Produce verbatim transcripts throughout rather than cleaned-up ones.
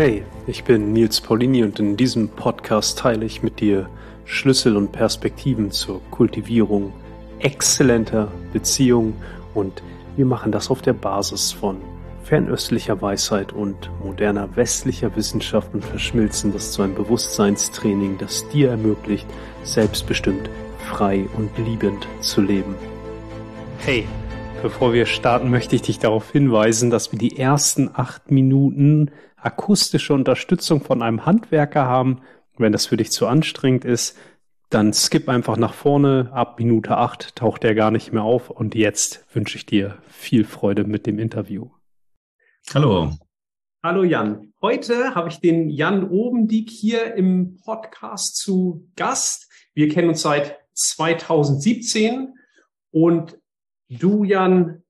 Hey, ich bin Nils Paulini und in diesem Podcast teile ich mit dir Schlüssel und Perspektiven zur Kultivierung exzellenter Beziehungen und wir machen das auf der Basis von fernöstlicher Weisheit und moderner westlicher Wissenschaft und verschmilzen das zu einem Bewusstseinstraining, das dir ermöglicht, selbstbestimmt, frei und liebend zu leben. Hey, bevor wir starten, möchte ich dich darauf hinweisen, dass wir die ersten acht Minuten akustische Unterstützung von einem Handwerker haben. Wenn das für dich zu anstrengend ist, dann skip einfach nach vorne. Ab Minute acht taucht er gar nicht mehr auf. Und jetzt wünsche ich dir viel Freude mit dem Interview. Hallo. Hallo Jan. Heute habe ich den Jan Obendiek hier im Podcast zu Gast. Wir kennen uns seit zweitausendsiebzehn und du, Jan,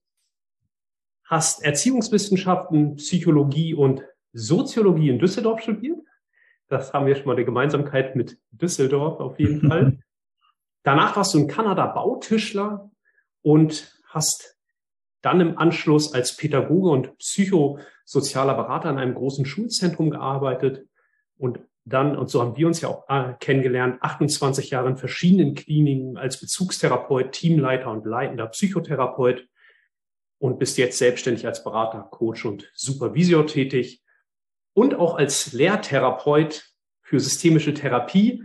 hast Erziehungswissenschaften, Psychologie und Soziologie in Düsseldorf studiert. Das haben wir schon mal eine Gemeinsamkeit mit Düsseldorf auf jeden Fall. Danach warst du in Kanada Bautischler und hast dann im Anschluss als Pädagoge und psychosozialer Berater in einem großen Schulzentrum gearbeitet und dann, und so haben wir uns ja auch äh, kennengelernt, achtundzwanzig Jahre in verschiedenen Kliniken als Bezugstherapeut, Teamleiter und leitender Psychotherapeut und bist jetzt selbstständig als Berater, Coach und Supervisor tätig und auch als Lehrtherapeut für systemische Therapie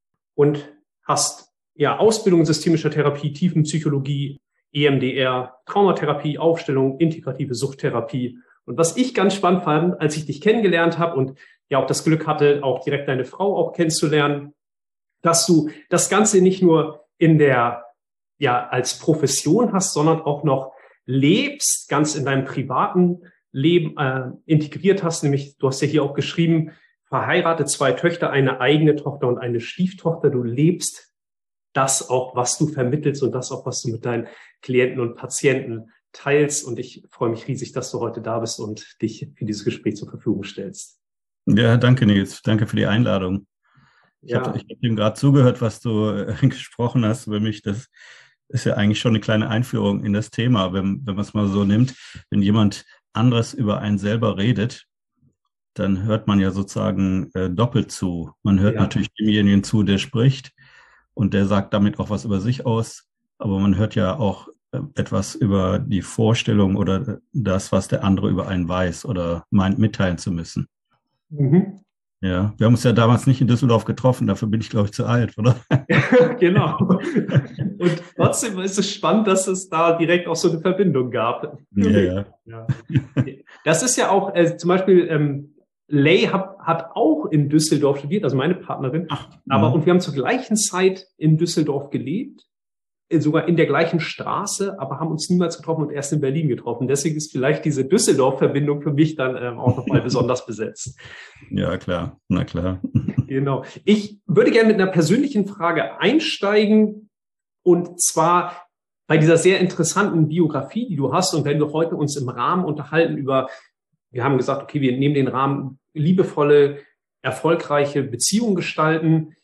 und hast ja Ausbildung in systemischer Therapie, Tiefenpsychologie, E M D R, Traumatherapie, Aufstellung, integrative Suchttherapie. Und was ich ganz spannend fand, als ich dich kennengelernt habe und ja auch das Glück hatte, auch direkt deine Frau auch kennenzulernen, dass du das Ganze nicht nur in der, ja, als Profession hast, sondern auch noch lebst, ganz in deinem privaten Leben äh, integriert hast. Nämlich, du hast ja hier auch geschrieben, verheiratet, zwei Töchter, eine eigene Tochter und eine Stieftochter. Du lebst das auch, was du vermittelst und das auch, was du mit deinen Klienten und Patienten teilst. Und ich freue mich riesig, dass du heute da bist und dich für dieses Gespräch zur Verfügung stellst. Ja, danke Nils. Danke für die Einladung. Ich Ja. habe hab dem gerade zugehört, was du äh, gesprochen hast über mich. Das ist ja eigentlich schon eine kleine Einführung in das Thema, wenn, wenn man es mal so nimmt. Wenn jemand anderes über einen selber redet, dann hört man ja sozusagen äh, doppelt zu. Man hört ja. natürlich demjenigen zu, der spricht und der sagt damit auch was über sich aus. Aber man hört ja auch äh, etwas über die Vorstellung oder das, was der andere über einen weiß oder meint mitteilen zu müssen. Mhm. Ja, wir haben uns ja damals nicht in Düsseldorf getroffen, dafür bin ich, glaube ich, zu alt, oder? Genau. Und trotzdem ist es spannend, dass es da direkt auch so eine Verbindung gab. Ja, ja. Ja. Das ist ja auch, äh, zum Beispiel, ähm, Lay hat, hat auch in Düsseldorf studiert, also meine Partnerin. Ach, aber ja. Und wir haben zur gleichen Zeit in Düsseldorf gelebt, sogar in der gleichen Straße, aber haben uns niemals getroffen und erst in Berlin getroffen. Deswegen ist vielleicht diese Düsseldorf-Verbindung für mich dann ähm, auch nochmal besonders besetzt. Ja, klar. Na klar. Genau. Ich würde gerne mit einer persönlichen Frage einsteigen und zwar bei dieser sehr interessanten Biografie, die du hast und wenn wir heute uns im Rahmen unterhalten über, wir haben gesagt, okay, wir nehmen den Rahmen liebevolle, erfolgreiche Beziehungen gestalten.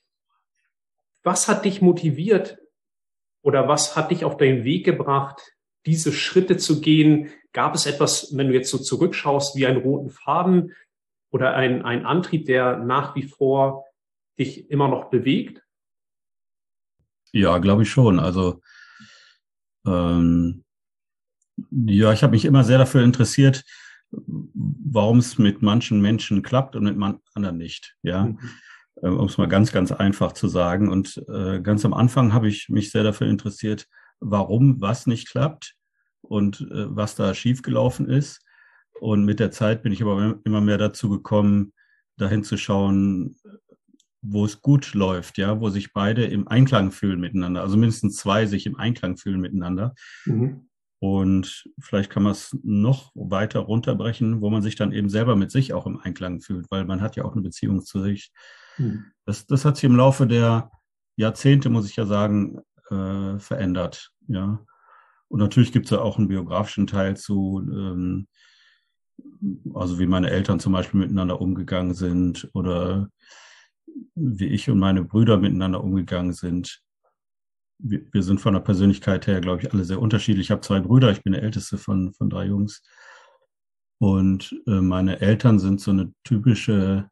Was hat dich motiviert, oder was hat dich auf deinen Weg gebracht, diese Schritte zu gehen? Gab es etwas, wenn du jetzt so zurückschaust, wie einen roten Faden oder ein, ein Antrieb, der nach wie vor dich immer noch bewegt? Ja, glaube ich schon. Also ähm, ja, ich habe mich immer sehr dafür interessiert, warum es mit manchen Menschen klappt und mit man- anderen nicht. Ja. Mhm. Um es mal ganz, ganz einfach zu sagen. Und äh, ganz am Anfang habe ich mich sehr dafür interessiert, warum was nicht klappt und äh, was da schiefgelaufen ist. Und mit der Zeit bin ich aber immer mehr dazu gekommen, dahin zu schauen, wo es gut läuft, ja, wo sich beide im Einklang fühlen miteinander. Also mindestens zwei sich im Einklang fühlen miteinander. Mhm. Und vielleicht kann man es noch weiter runterbrechen, wo man sich dann eben selber mit sich auch im Einklang fühlt, weil man hat ja auch eine Beziehung zu sich. Das, das hat sich im Laufe der Jahrzehnte, muss ich ja sagen, äh, verändert. Ja. Und natürlich gibt es ja auch einen biografischen Teil zu, ähm, also wie meine Eltern zum Beispiel miteinander umgegangen sind oder wie ich und meine Brüder miteinander umgegangen sind. Wir, wir sind von der Persönlichkeit her, glaube ich, alle sehr unterschiedlich. Ich habe zwei Brüder, ich bin der älteste von, von drei Jungs. Und äh, meine Eltern sind so eine typische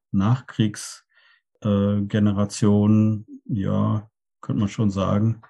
Nachkriegsgeneration, äh, ja, könnte man schon sagen.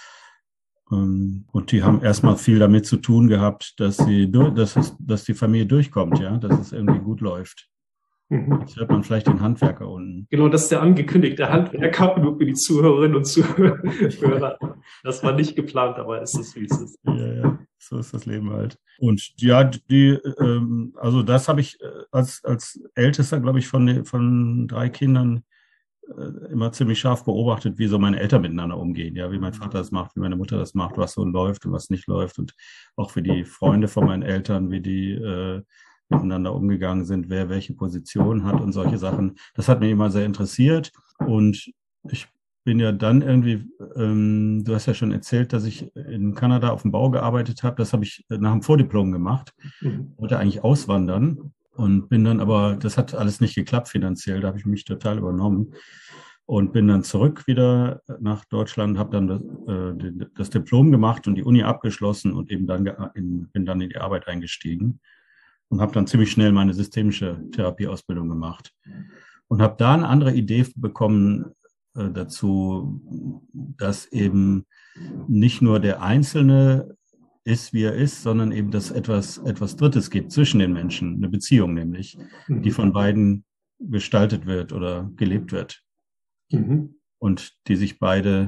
Ähm, und die haben erstmal viel damit zu tun gehabt, dass sie, dass es, dass die Familie durchkommt, ja, dass es irgendwie gut läuft. Jetzt hört man vielleicht den Handwerker unten. Genau, das ist der angekündigte Handwerker, nur für die Zuhörerinnen und Zuhörer. Das war nicht geplant, aber es ist, wie es ist. Ja, ja, so ist das Leben halt. Und ja, die, ähm, also das habe ich als, als Ältester, glaube ich, von, von drei Kindern äh, immer ziemlich scharf beobachtet, wie so meine Eltern miteinander umgehen. Ja, wie mein Vater das macht, wie meine Mutter das macht, was so läuft und was nicht läuft. Und auch wie die Freunde von meinen Eltern, wie die äh, miteinander umgegangen sind, wer welche Position hat und solche Sachen. Das hat mich immer sehr interessiert. Und ich bin ja dann irgendwie, ähm, du hast ja schon erzählt, dass ich in Kanada auf dem Bau gearbeitet habe. Das habe ich nach dem Vordiplom gemacht. Mhm. Wollte eigentlich auswandern und bin dann aber, das hat alles nicht geklappt finanziell. Da habe ich mich total übernommen und bin dann zurück wieder nach Deutschland, habe dann das, äh, das Diplom gemacht und die Uni abgeschlossen und eben dann in, bin dann in die Arbeit eingestiegen. Und habe dann ziemlich schnell meine systemische Therapieausbildung gemacht. Und habe da eine andere Idee bekommen äh, dazu, dass eben nicht nur der Einzelne ist, wie er ist, sondern eben, dass etwas, etwas Drittes gibt zwischen den Menschen, eine Beziehung nämlich, mhm. die von beiden gestaltet wird oder gelebt wird. Mhm. Und die sich beide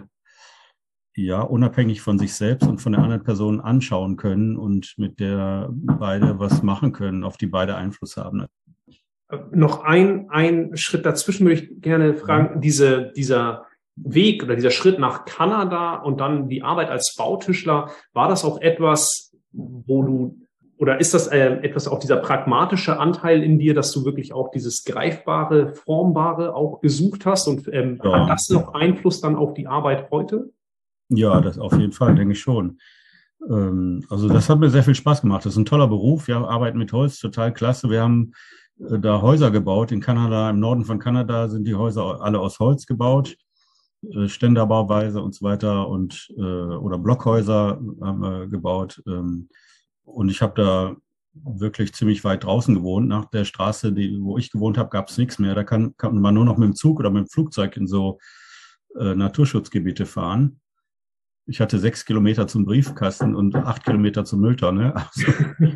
ja, unabhängig von sich selbst und von der anderen Person anschauen können und mit der beide was machen können, auf die beide Einfluss haben. Noch ein, ein Schritt dazwischen würde ich gerne fragen, diese, dieser Weg oder dieser Schritt nach Kanada und dann die Arbeit als Bautischler, war das auch etwas, wo du, oder ist das äh, etwas auch dieser pragmatische Anteil in dir, dass du wirklich auch dieses Greifbare, Formbare auch gesucht hast und ähm, ja. Hat das noch Einfluss dann auf die Arbeit heute? Ja, das auf jeden Fall, denke ich schon. Ähm, also das hat mir sehr viel Spaß gemacht. Das ist ein toller Beruf. Wir arbeiten mit Holz, total klasse. Wir haben äh, da Häuser gebaut. In Kanada, im Norden von Kanada sind die Häuser alle aus Holz gebaut, äh, Ständerbauweise und so weiter und äh, oder Blockhäuser haben wir gebaut. Ähm, und ich habe da wirklich ziemlich weit draußen gewohnt. Nach der Straße, die, wo ich gewohnt habe, gab es nichts mehr. Da kann, kann man nur noch mit dem Zug oder mit dem Flugzeug in so äh, Naturschutzgebiete fahren. Ich hatte sechs Kilometer zum Briefkasten und acht Kilometer zur Mülltonne. Also,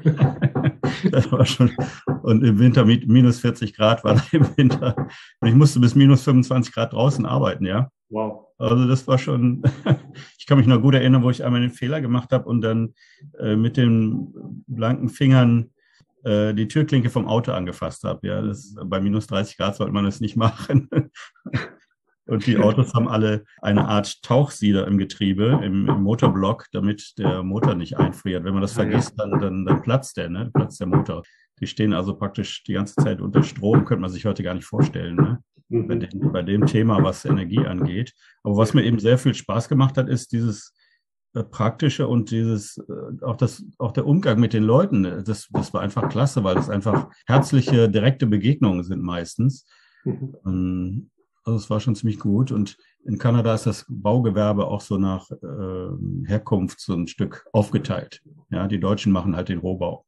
das war schon, und im Winter mit minus vierzig Grad war da im Winter. Und ich musste bis minus fünfundzwanzig Grad draußen arbeiten, ja. Wow. Also das war schon, ich kann mich noch gut erinnern, wo ich einmal den Fehler gemacht habe und dann äh, mit den blanken Fingern äh, die Türklinke vom Auto angefasst habe. Ja, das, bei minus dreißig Grad sollte man das nicht machen. Und die Autos haben alle eine Art Tauchsieder im Getriebe, im, im Motorblock, damit der Motor nicht einfriert. Wenn man das vergisst, dann, dann, dann platzt der, ne? Platzt der Motor. Die stehen also praktisch die ganze Zeit unter Strom, könnte man sich heute gar nicht vorstellen, ne? Mhm. Bei, dem, bei dem Thema, was Energie angeht. Aber was mir eben sehr viel Spaß gemacht hat, ist dieses äh, Praktische und dieses, äh, auch das, auch der Umgang mit den Leuten. Das, das war einfach klasse, weil das einfach herzliche, direkte Begegnungen sind meistens. Mhm. Ähm, Also es war schon ziemlich gut. Und in Kanada ist das Baugewerbe auch so nach äh, Herkunft so ein Stück aufgeteilt. Ja, die Deutschen machen halt den Rohbau.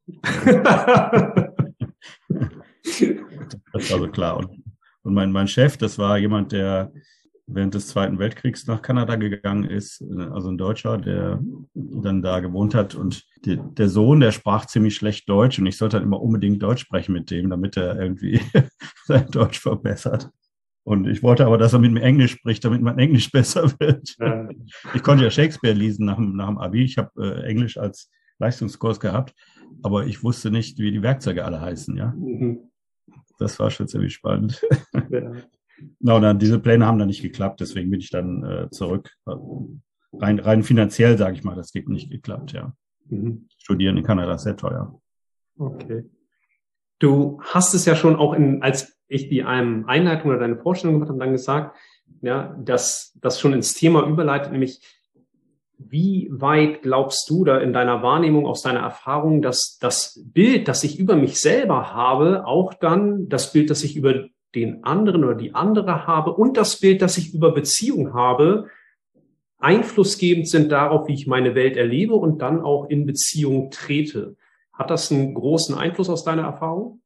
Das war so klar. Und, und mein, mein Chef, das war jemand, der während des Zweiten Weltkriegs nach Kanada gegangen ist, also ein Deutscher, der dann da gewohnt hat. Und die, der Sohn, der sprach ziemlich schlecht Deutsch und ich sollte dann immer unbedingt Deutsch sprechen mit dem, damit er irgendwie sein Deutsch verbessert. Und ich wollte aber, dass er mit mir Englisch spricht, damit mein Englisch besser wird. Ja. Ich konnte ja Shakespeare lesen nach dem, nach dem Abi. Ich habe äh, Englisch als Leistungskurs gehabt, aber ich wusste nicht, wie die Werkzeuge alle heißen. Ja, mhm. Das war schon ziemlich spannend. Ja. Na, und dann, diese Pläne haben dann nicht geklappt, deswegen bin ich dann äh, zurück. Rein, rein finanziell, sage ich mal, das geht nicht geklappt. Ja, mhm. Studieren in Kanada ist sehr teuer. Okay. Du hast es ja schon auch in, als ich die einem Einleitung oder deine Vorstellung gemacht habe, dann gesagt, ja, dass das schon ins Thema überleitet, nämlich wie weit glaubst du da in deiner Wahrnehmung, aus deiner Erfahrung, dass das Bild, das ich über mich selber habe, auch dann das Bild, das ich über den anderen oder die andere habe und das Bild, das ich über Beziehung habe, einflussgebend sind darauf, wie ich meine Welt erlebe und dann auch in Beziehung trete? Hat das einen großen Einfluss aus deiner Erfahrung?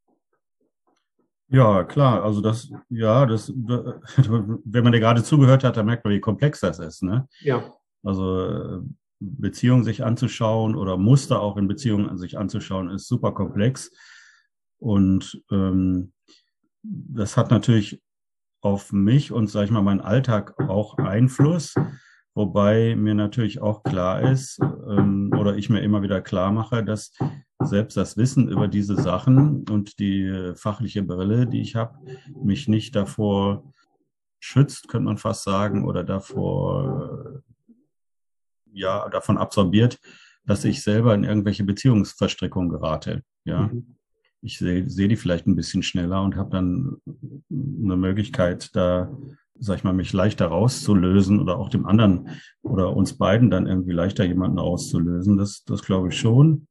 Ja, klar. Also das, ja, das, wenn man dir gerade zugehört hat, dann merkt man, wie komplex das ist, ne? Ja. Also äh, Beziehungen sich anzuschauen oder Muster auch in Beziehungen sich anzuschauen, ist super komplex. Und ähm, das hat natürlich auf mich und, sag ich mal, meinen Alltag auch Einfluss. Wobei mir natürlich auch klar ist, ähm, oder ich mir immer wieder klar mache, dass selbst das Wissen über diese Sachen und die fachliche Brille, die ich habe, mich nicht davor schützt, könnte man fast sagen, oder davor, ja, davon absorbiert, dass ich selber in irgendwelche Beziehungsverstrickungen gerate. Ja, Mhm. ich sehe sehe die vielleicht ein bisschen schneller und habe dann eine Möglichkeit, da, sag ich mal, mich leichter rauszulösen oder auch dem anderen oder uns beiden dann irgendwie leichter jemanden rauszulösen. Das, das glaube ich schon.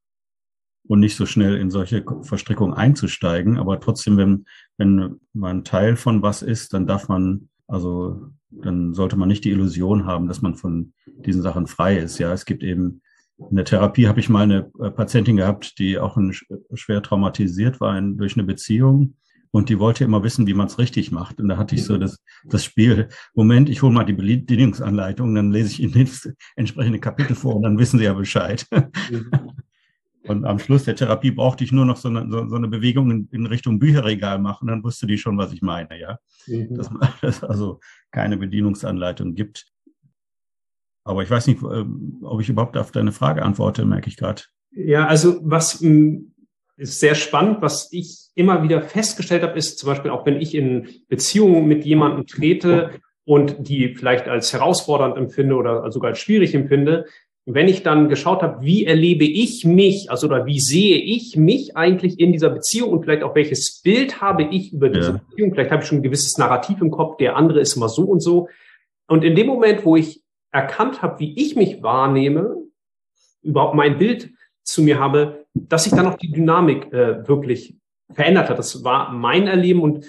Und nicht so schnell in solche Verstrickungen einzusteigen. Aber trotzdem, wenn, wenn man Teil von was ist, dann darf man, also dann sollte man nicht die Illusion haben, dass man von diesen Sachen frei ist. Ja, es gibt eben, in der Therapie habe ich mal eine Patientin gehabt, die auch ein, schwer traumatisiert war in, durch eine Beziehung. Und die wollte immer wissen, wie man es richtig macht. Und da hatte ich so das, das Spiel, Moment, ich hole mal die Bedienungsanleitung, dann lese ich Ihnen das entsprechende Kapitel vor und dann wissen Sie ja Bescheid. Mhm. Und am Schluss der Therapie brauchte ich nur noch so eine, so, so eine Bewegung in, in Richtung Bücherregal machen, dann wusste die schon, was ich meine, ja. Mhm. Dass es also keine Bedienungsanleitung gibt. Aber ich weiß nicht, ob ich überhaupt auf deine Frage antworte, merke ich gerade. Ja, also was mh, ist sehr spannend, was ich immer wieder festgestellt habe, ist zum Beispiel auch, wenn ich in Beziehungen mit jemandem trete und die vielleicht als herausfordernd empfinde oder sogar als schwierig empfinde, wenn ich dann geschaut habe, wie erlebe ich mich, also oder wie sehe ich mich eigentlich in dieser Beziehung und vielleicht auch welches Bild habe ich über diese Ja. Beziehung, vielleicht habe ich schon ein gewisses Narrativ im Kopf, der andere ist immer so und so. Und in dem Moment, wo ich erkannt habe, wie ich mich wahrnehme, überhaupt mein Bild zu mir habe, dass sich dann auch die Dynamik äh, wirklich verändert hat. Das war mein Erleben und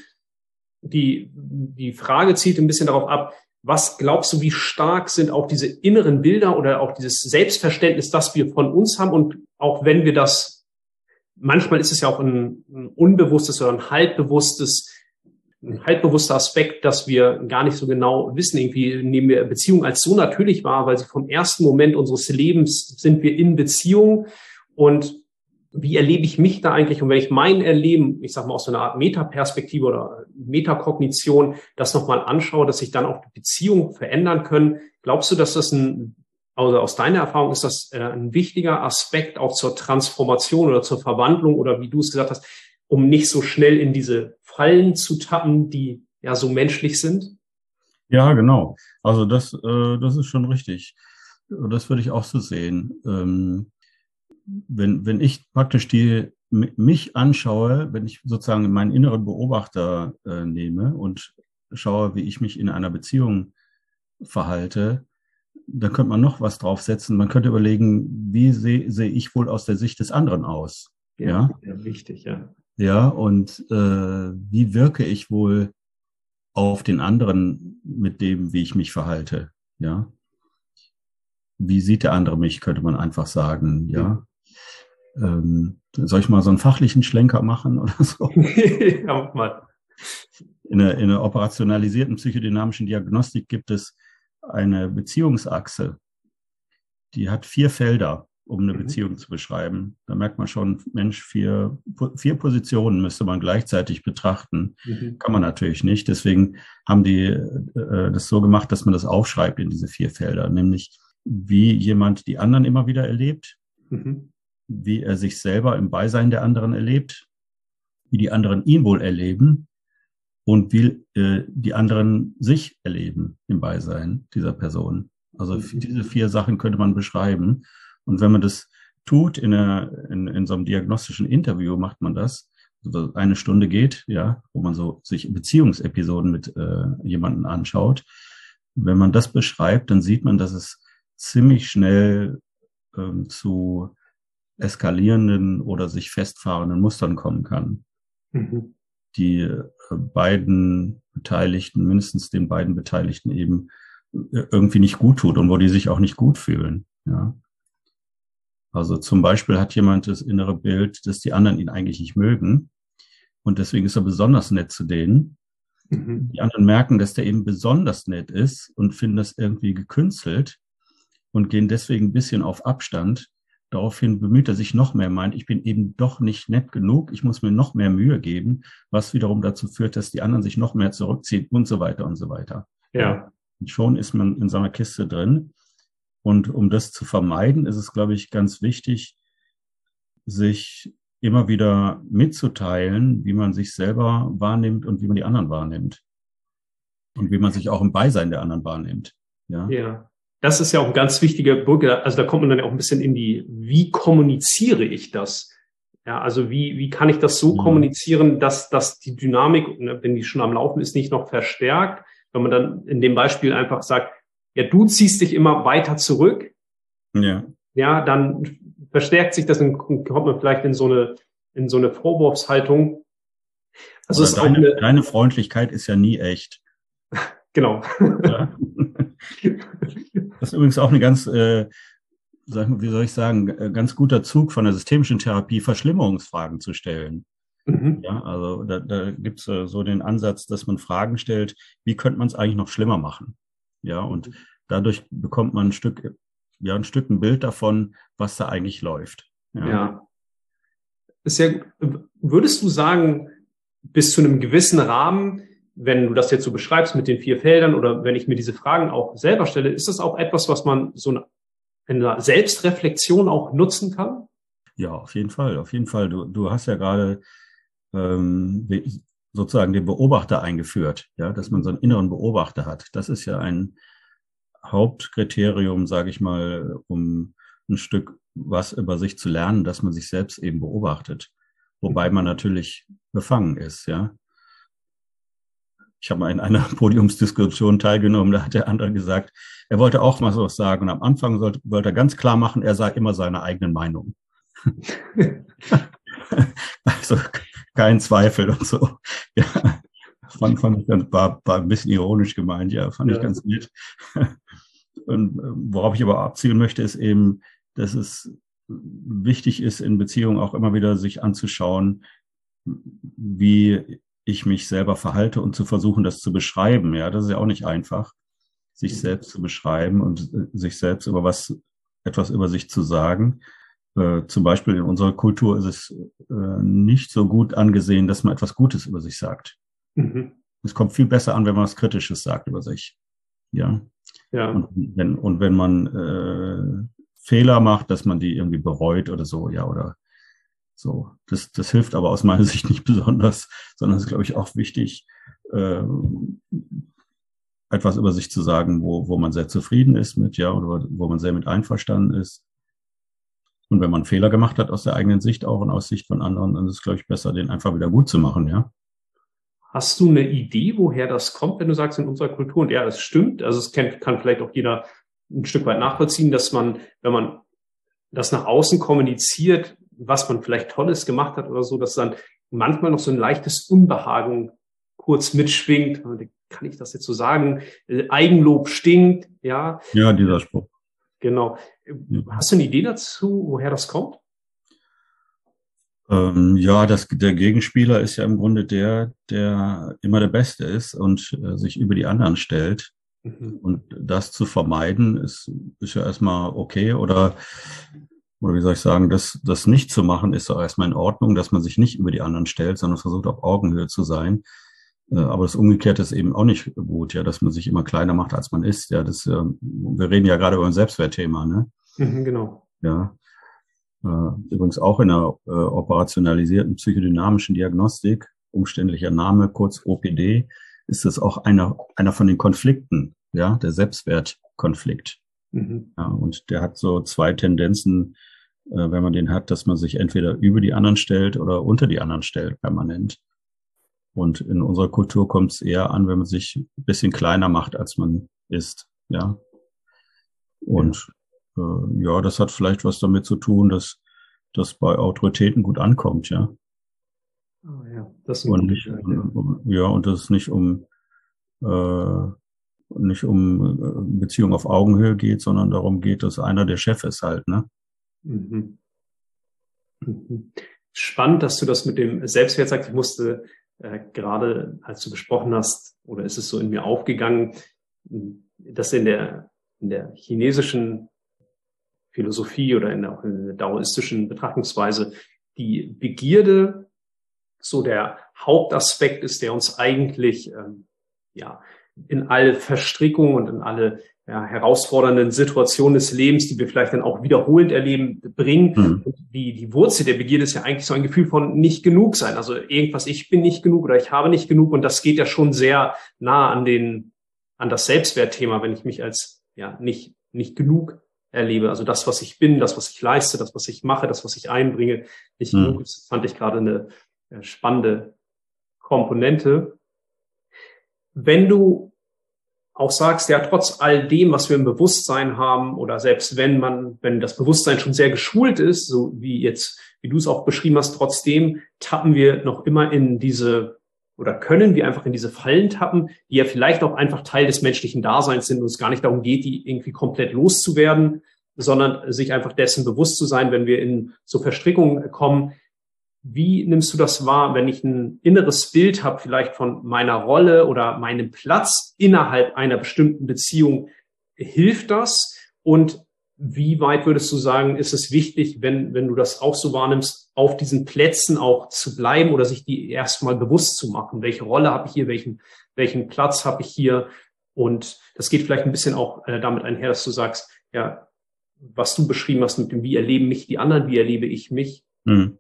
die, die Frage zielt ein bisschen darauf ab, was glaubst du, wie stark sind auch diese inneren Bilder oder auch dieses Selbstverständnis, das wir von uns haben? Und auch wenn wir das, manchmal ist es ja auch ein, ein unbewusstes oder ein halbbewusstes, ein halbbewusster Aspekt, dass wir gar nicht so genau wissen, irgendwie nehmen wir Beziehung als so natürlich wahr, weil sie vom ersten Moment unseres Lebens sind wir in Beziehung. Und wie erlebe ich mich da eigentlich? Und wenn ich mein Erleben, ich sag mal aus so einer Art Metaperspektive oder Metakognition, das nochmal anschaue, dass sich dann auch die Beziehungen verändern können, glaubst du, dass das ein, also aus deiner Erfahrung ist das ein wichtiger Aspekt auch zur Transformation oder zur Verwandlung oder wie du es gesagt hast, um nicht so schnell in diese Fallen zu tappen, die ja so menschlich sind? Ja, genau. Also das, äh, das ist schon richtig. Das würde ich auch so sehen. Ähm, wenn, wenn ich praktisch die, mich anschaue, wenn ich sozusagen meinen inneren Beobachter äh, nehme und schaue, wie ich mich in einer Beziehung verhalte, dann könnte man noch was draufsetzen. Man könnte überlegen, wie sehe seh ich wohl aus der Sicht des anderen aus? Ja, Ja, ja wichtig, ja. ja, und äh, wie wirke ich wohl auf den anderen mit dem, wie ich mich verhalte? Ja, wie sieht der andere mich, könnte man einfach sagen, ja. Ähm, soll ich mal so einen fachlichen Schlenker machen oder so? Ja, mach mal. In der, in der operationalisierten psychodynamischen Diagnostik gibt es eine Beziehungsachse, die hat vier Felder, um eine Mhm. Beziehung zu beschreiben. Da merkt man schon, Mensch, vier, vier Positionen müsste man gleichzeitig betrachten. Mhm. Kann man natürlich nicht. Deswegen haben die äh, das so gemacht, dass man das aufschreibt in diese vier Felder, nämlich wie jemand die anderen immer wieder erlebt, Mhm. wie er sich selber im Beisein der anderen erlebt, wie die anderen ihn wohl erleben und wie äh, die anderen sich erleben im Beisein dieser Person. Also Mhm. diese vier Sachen könnte man beschreiben. Und wenn man das tut in, einer, in, in so einem diagnostischen Interview, macht man das, also eine Stunde geht, ja, wo man so sich Beziehungsepisoden mit äh, jemandem anschaut. Wenn man das beschreibt, dann sieht man, dass es ziemlich schnell ähm, zu eskalierenden oder sich festfahrenden Mustern kommen kann, Mhm. die äh, beiden Beteiligten, mindestens den beiden Beteiligten eben äh, irgendwie nicht gut tut und wo die sich auch nicht gut fühlen. Ja. Also zum Beispiel hat jemand das innere Bild, dass die anderen ihn eigentlich nicht mögen und deswegen ist er besonders nett zu denen. Mhm. Die anderen merken, dass der eben besonders nett ist und finden das irgendwie gekünstelt und gehen deswegen ein bisschen auf Abstand. Daraufhin bemüht er sich noch mehr, meint, ich bin eben doch nicht nett genug, ich muss mir noch mehr Mühe geben, was wiederum dazu führt, dass die anderen sich noch mehr zurückziehen und so weiter und so weiter. Ja. Und schon ist man in so einer Kiste drin. Und um das zu vermeiden, ist es, glaube ich, ganz wichtig, sich immer wieder mitzuteilen, wie man sich selber wahrnimmt und wie man die anderen wahrnimmt. Und wie man sich auch im Beisein der anderen wahrnimmt. Ja. Ja. Das ist ja auch ein ganz wichtiger Brücke. Also da kommt man dann ja auch ein bisschen in die, wie kommuniziere ich das? Ja, also wie, wie kann ich das so Ja. kommunizieren, dass, dass die Dynamik, ne, wenn die schon am Laufen ist, nicht noch verstärkt? Wenn man dann in dem Beispiel einfach sagt, ja, du ziehst dich immer weiter zurück. Ja. Ja, dann verstärkt sich das und kommt man vielleicht in so eine, in so eine Vorwurfshaltung. Also Oder es ist auch deine, eine, deine Freundlichkeit ist ja nie echt. genau. Ja. Das ist übrigens auch eine ganz, äh, sag mal, wie soll ich sagen, äh, ganz guter Zug von der systemischen Therapie, Verschlimmerungsfragen zu stellen. Mhm. Ja, also da, da gibt es äh, so den Ansatz, dass man Fragen stellt, wie könnte man es eigentlich noch schlimmer machen? Ja, und dadurch bekommt man ein Stück, ja, ein Stück ein Bild davon, was da eigentlich läuft. Ja. Ja. Ist ja, würdest du sagen, bis zu einem gewissen Rahmen, wenn du das jetzt so beschreibst mit den vier Feldern oder wenn ich mir diese Fragen auch selber stelle, ist das auch etwas, was man so eine, in einer Selbstreflexion auch nutzen kann? Ja, auf jeden Fall, auf jeden Fall. Du, du hast ja gerade ähm, sozusagen den Beobachter eingeführt, ja, dass man so einen inneren Beobachter hat. Das ist ja ein Hauptkriterium, sage ich mal, um ein Stück was über sich zu lernen, dass man sich selbst eben beobachtet. Wobei man natürlich befangen ist, ja. Ich habe mal in einer Podiumsdiskussion teilgenommen, da hat der andere gesagt, er wollte auch mal sowas sagen. Und am Anfang sollte, wollte er ganz klar machen, er sagt immer seine eigenen Meinungen. Also kein Zweifel und so. Ja, fand, fand ich ganz, war, war ein bisschen ironisch gemeint, ja, fand ja. ich ganz nett. Und worauf ich aber abzielen möchte, ist eben, dass es wichtig ist, in Beziehungen auch immer wieder sich anzuschauen, wie ich mich selber verhalte und zu versuchen, das zu beschreiben. Ja, das ist ja auch nicht einfach, sich selbst zu beschreiben und sich selbst über was, etwas über sich zu sagen. Äh, zum Beispiel in unserer Kultur ist es äh, nicht so gut angesehen, dass man etwas Gutes über sich sagt. Mhm. Es kommt viel besser an, wenn man was Kritisches sagt über sich. Ja. Ja. Und wenn, und wenn man äh, Fehler macht, dass man die irgendwie bereut oder so, ja, oder so. Das, das hilft aber aus meiner Sicht nicht besonders, sondern es ist, glaube ich, auch wichtig, äh, etwas über sich zu sagen, wo, wo man sehr zufrieden ist mit, ja, oder wo man sehr mit einverstanden ist. Und wenn man Fehler gemacht hat aus der eigenen Sicht auch und aus Sicht von anderen, dann ist es, glaube ich, besser, den einfach wieder gut zu machen, ja. Hast du eine Idee, woher das kommt, wenn du sagst, in unserer Kultur? Und ja, das stimmt. Also es kann, kann vielleicht auch jeder ein Stück weit nachvollziehen, dass man, wenn man das nach außen kommuniziert, was man vielleicht Tolles gemacht hat oder so, dass dann manchmal noch so ein leichtes Unbehagen kurz mitschwingt. Kann ich das jetzt so sagen? Eigenlob stinkt, ja. Ja, dieser Spruch. Genau. Hast du eine Idee dazu, woher das kommt? Ähm, ja, das, der Gegenspieler ist ja im Grunde der, der immer der Beste ist und äh, sich über die anderen stellt. Mhm. Und das zu vermeiden, ist, ist ja erstmal okay. Oder, oder wie soll ich sagen, das, das nicht zu machen, ist auch erstmal in Ordnung, dass man sich nicht über die anderen stellt, sondern versucht auf Augenhöhe zu sein. Äh, aber das Umgekehrte ist eben auch nicht gut, ja, dass man sich immer kleiner macht, als man ist. Ja, das, äh, wir reden ja gerade über ein Selbstwertthema, ne? Mhm, genau. Ja. Übrigens auch in der äh, operationalisierten psychodynamischen Diagnostik, umständlicher Name, kurz O P D, ist das auch einer, einer von den Konflikten, ja, der Selbstwertkonflikt. Mhm. Ja, und der hat so zwei Tendenzen, äh, wenn man den hat, dass man sich entweder über die anderen stellt oder unter die anderen stellt, permanent. Und in unserer Kultur kommt es eher an, wenn man sich ein bisschen kleiner macht, als man ist, ja. Und ja. Ja, das hat vielleicht was damit zu tun, dass das bei Autoritäten gut ankommt, ja. Oh ja, das ist ein und nicht, ja, und das ist nicht um äh, nicht um Beziehung auf Augenhöhe geht, sondern darum geht, dass einer der Chef ist halt, ne? Mhm. Mhm. Spannend, dass du das mit dem Selbstwert sagst. Ich musste äh, gerade, als du gesprochen hast, oder ist es so in mir aufgegangen, dass in der, in der chinesischen Philosophie oder in der, in der daoistischen Betrachtungsweise die Begierde so der Hauptaspekt ist, der uns eigentlich ähm, ja in alle Verstrickungen und in alle ja, herausfordernden Situationen des Lebens, die wir vielleicht dann auch wiederholend erleben, bringen. Mhm. Und die, die Wurzel der Begierde ist ja eigentlich so ein Gefühl von nicht genug sein. Also irgendwas, ich bin nicht genug oder ich habe nicht genug. Und das geht ja schon sehr nah an den, an das Selbstwertthema, wenn ich mich als ja nicht, nicht genug erlebe. Also das, was ich bin, das, was ich leiste, das, was ich mache, das, was ich einbringe, nicht Mhm. genug ist. Das fand ich gerade eine spannende Komponente. Wenn du auch sagst, ja, trotz all dem, was wir im Bewusstsein haben, oder selbst wenn man, wenn das Bewusstsein schon sehr geschult ist, so wie jetzt, wie du es auch beschrieben hast, trotzdem tappen wir noch immer in diese, oder können wir einfach in diese Fallen tappen, die ja vielleicht auch einfach Teil des menschlichen Daseins sind und es gar nicht darum geht, die irgendwie komplett loszuwerden, sondern sich einfach dessen bewusst zu sein, wenn wir in so Verstrickungen kommen. Wie nimmst du das wahr, wenn ich ein inneres Bild habe, vielleicht von meiner Rolle oder meinem Platz innerhalb einer bestimmten Beziehung? Hilft das? Und wie weit würdest du sagen, ist es wichtig, wenn, wenn du das auch so wahrnimmst, auf diesen Plätzen auch zu bleiben oder sich die erstmal bewusst zu machen? Welche Rolle habe ich hier? Welchen, welchen Platz habe ich hier? Und das geht vielleicht ein bisschen auch äh, damit einher, dass du sagst, ja, was du beschrieben hast mit dem, wie erleben mich die anderen, wie erlebe ich mich? Mhm.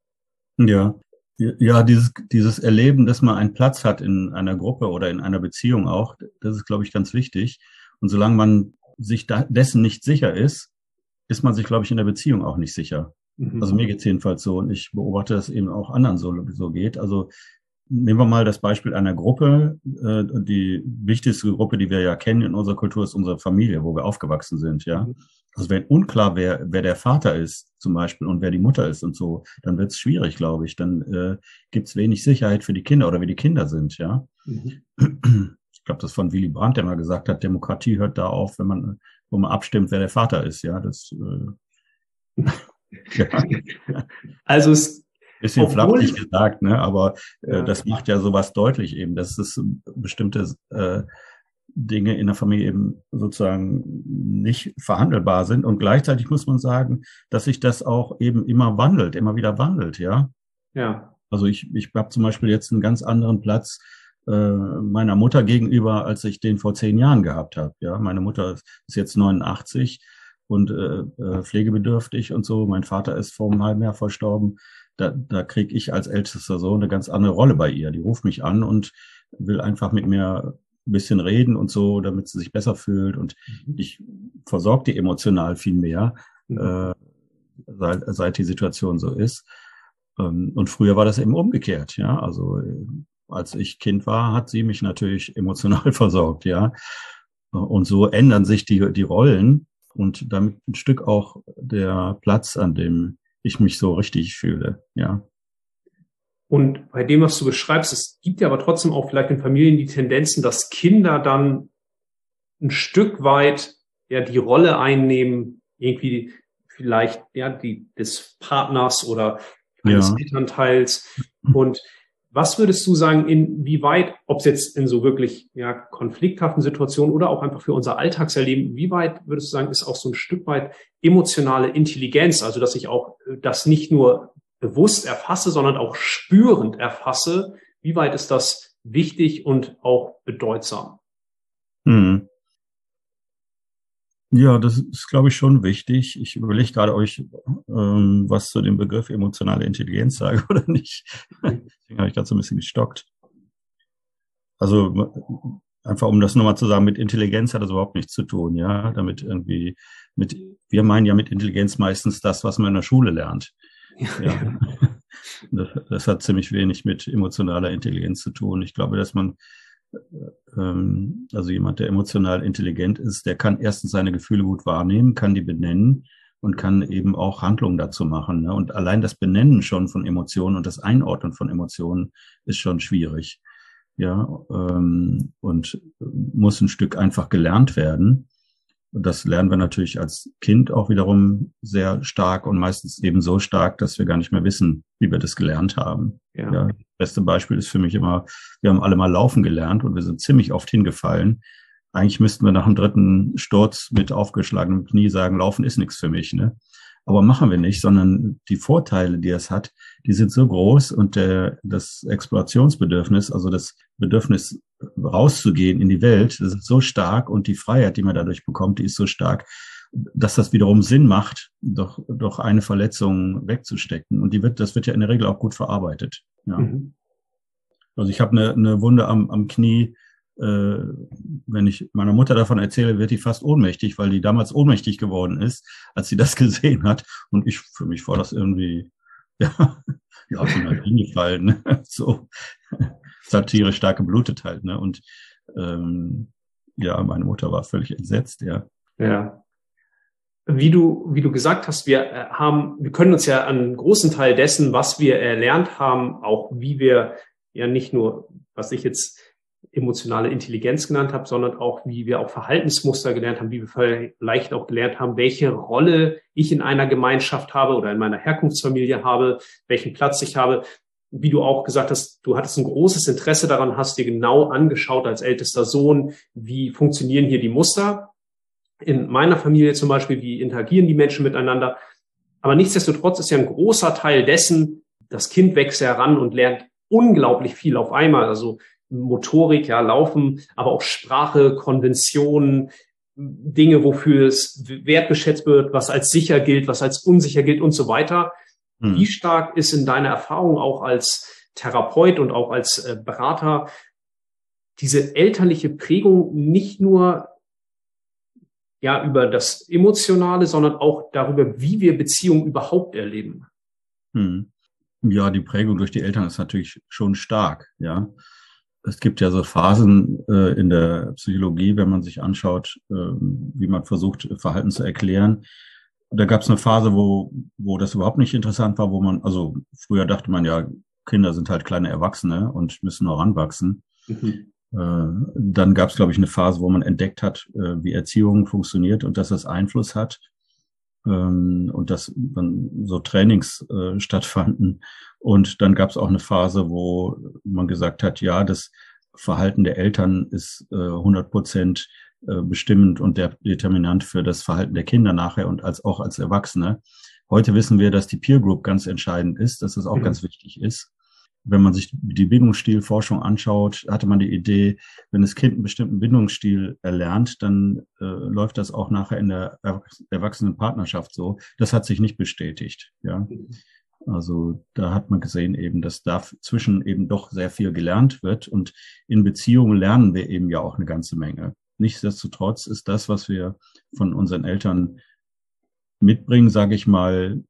Ja, ja, dieses, dieses Erleben, dass man einen Platz hat in einer Gruppe oder in einer Beziehung auch, das ist, glaube ich, ganz wichtig. Und solange man sich da, dessen nicht sicher ist, ist man sich, glaube ich, in der Beziehung auch nicht sicher. Mhm. Also mir geht's jedenfalls so und ich beobachte, dass es eben auch anderen so, so geht. Also nehmen wir mal das Beispiel einer Gruppe. Äh, die wichtigste Gruppe, die wir ja kennen in unserer Kultur, ist unsere Familie, wo wir aufgewachsen sind, ja. Mhm. Also wenn unklar, wer, wer der Vater ist zum Beispiel und wer die Mutter ist und so, dann wird es schwierig, glaube ich. Dann äh, gibt es wenig Sicherheit für die Kinder oder wie die Kinder sind, ja. Mhm. Ich glaube, das ist von Willy Brandt, der mal gesagt hat, Demokratie hört da auf, wenn man, wo man abstimmt, wer der Vater ist, ja. Das äh, ja. Also es, Bisschen obwohl, flapsig gesagt, ne? Aber äh, ja, das macht ja sowas deutlich eben, dass es bestimmte äh, Dinge in der Familie eben sozusagen nicht verhandelbar sind. Und gleichzeitig muss man sagen, dass sich das auch eben immer wandelt, immer wieder wandelt, ja. ja, Also ich, ich habe zum Beispiel jetzt einen ganz anderen Platz äh, meiner Mutter gegenüber, als ich den vor zehn Jahren gehabt habe. Ja, meine Mutter ist jetzt neunundachtzig und äh, äh, pflegebedürftig und so. Mein Vater ist vor einem halben Jahr verstorben. Da, da kriege ich als ältester Sohn eine ganz andere Rolle bei ihr. Die ruft mich an und will einfach mit mir ein bisschen reden und so, damit sie sich besser fühlt. Und ich versorge die emotional viel mehr, mhm. äh, seit, seit die Situation so ist. Ähm, und früher war das eben umgekehrt, ja. Also äh, als ich Kind war, hat sie mich natürlich emotional versorgt, ja. Und so ändern sich die, die Rollen und damit ein Stück auch der Platz, an dem ich mich so richtig fühle, ja. Und bei dem, was du beschreibst, es gibt ja aber trotzdem auch vielleicht in Familien die Tendenzen, dass Kinder dann ein Stück weit ja die Rolle einnehmen, irgendwie vielleicht ja die des Partners oder eines Ja. Elternteils. Und was würdest du sagen, inwieweit, ob es jetzt in so wirklich ja konflikthaften Situationen oder auch einfach für unser Alltagserleben, wie weit würdest du sagen, ist auch so ein Stück weit emotionale Intelligenz, also dass ich auch das nicht nur bewusst erfasse, sondern auch spürend erfasse, wie weit ist das wichtig und auch bedeutsam? Hm. Ja, das ist, glaube ich, schon wichtig. Ich überlege gerade, ob ich ähm, was zu dem Begriff emotionale Intelligenz sage oder nicht. Deswegen habe ich gerade so ein bisschen gestockt. Also einfach um das nochmal zu sagen, mit Intelligenz hat das überhaupt nichts zu tun, ja. Damit irgendwie mit, wir meinen ja mit Intelligenz meistens das, was man in der Schule lernt. Ja. Das, das hat ziemlich wenig mit emotionaler Intelligenz zu tun. Ich glaube, dass man ähm, also jemand, der emotional intelligent ist, der kann erstens seine Gefühle gut wahrnehmen, kann die benennen und kann eben auch Handlungen dazu machen. Ne? Und allein das Benennen schon von Emotionen und das Einordnen von Emotionen ist schon schwierig. Ja, ähm, und muss ein Stück einfach gelernt werden. Und das lernen wir natürlich als Kind auch wiederum sehr stark und meistens eben so stark, dass wir gar nicht mehr wissen, wie wir das gelernt haben. Ja. Ja, das beste Beispiel ist für mich immer, wir haben alle mal laufen gelernt und wir sind ziemlich oft hingefallen. Eigentlich müssten wir nach dem dritten Sturz mit aufgeschlagenem Knie sagen, Laufen ist nichts für mich, ne? Aber machen wir nicht, sondern die Vorteile, die es hat, die sind so groß und der, das Explorationsbedürfnis, also das Bedürfnis rauszugehen in die Welt, das ist so stark und die Freiheit, die man dadurch bekommt, die ist so stark, dass das wiederum Sinn macht, doch, doch eine Verletzung wegzustecken. Und die wird, das wird ja in der Regel auch gut verarbeitet. Ja. Mhm. Also ich habe eine, eine Wunde am, am Knie. Äh, wenn ich meiner Mutter davon erzähle, wird die fast ohnmächtig, weil die damals ohnmächtig geworden ist, als sie das gesehen hat. Und ich, für mich war das irgendwie, ja, ja, ich bin halt hingefallen, ne? So, Satire stark geblutet halt, ne? Und ähm, ja, meine Mutter war völlig entsetzt, ja. Ja. Wie du, wie du gesagt hast, wir haben, wir können uns ja einen großen Teil dessen, was wir erlernt haben, auch wie wir ja nicht nur, was ich jetzt emotionale Intelligenz genannt habe, sondern auch, wie wir auch Verhaltensmuster gelernt haben, wie wir vielleicht auch gelernt haben, welche Rolle ich in einer Gemeinschaft habe oder in meiner Herkunftsfamilie habe, welchen Platz ich habe. Wie du auch gesagt hast, du hattest ein großes Interesse daran, hast dir genau angeschaut als ältester Sohn, wie funktionieren hier die Muster. In meiner Familie zum Beispiel, wie interagieren die Menschen miteinander. Aber nichtsdestotrotz ist ja ein großer Teil dessen, das Kind wächst heran und lernt unglaublich viel auf einmal. Also Motorik, ja, Laufen, aber auch Sprache, Konventionen, Dinge, wofür es wertgeschätzt wird, was als sicher gilt, was als unsicher gilt und so weiter. Hm. Wie stark ist in deiner Erfahrung auch als Therapeut und auch als äh, Berater diese elterliche Prägung nicht nur ja über das Emotionale, sondern auch darüber, wie wir Beziehungen überhaupt erleben? Hm. Ja, die Prägung durch die Eltern ist natürlich schon stark, ja. Es gibt ja so Phasen äh, in der Psychologie, wenn man sich anschaut, äh, wie man versucht, Verhalten zu erklären. Da gab es eine Phase, wo wo das überhaupt nicht interessant war, wo man, also früher dachte man ja, Kinder sind halt kleine Erwachsene und müssen noch ranwachsen. Mhm. Äh, dann gab es, glaube ich, eine Phase, wo man entdeckt hat, äh, wie Erziehung funktioniert und dass das Einfluss hat. Ähm, und dass dann so Trainings äh, stattfanden. Und dann gab es auch eine Phase, wo man gesagt hat, ja, das Verhalten der Eltern ist äh, hundert Prozent äh, bestimmend und der determinant für das Verhalten der Kinder nachher und als auch als Erwachsene. Heute wissen wir, dass die Peer Group ganz entscheidend ist, dass das auch mhm. ganz wichtig ist. Wenn man sich die Bindungsstilforschung anschaut, hatte man die Idee, wenn das Kind einen bestimmten Bindungsstil erlernt, dann äh, läuft das auch nachher in der Erwachsenenpartnerschaft so. Das hat sich nicht bestätigt, ja. Also da hat man gesehen eben, dass da zwischen eben doch sehr viel gelernt wird und in Beziehungen lernen wir eben ja auch eine ganze Menge. Nichtsdestotrotz ist das, was wir von unseren Eltern mitbringen, sage ich mal,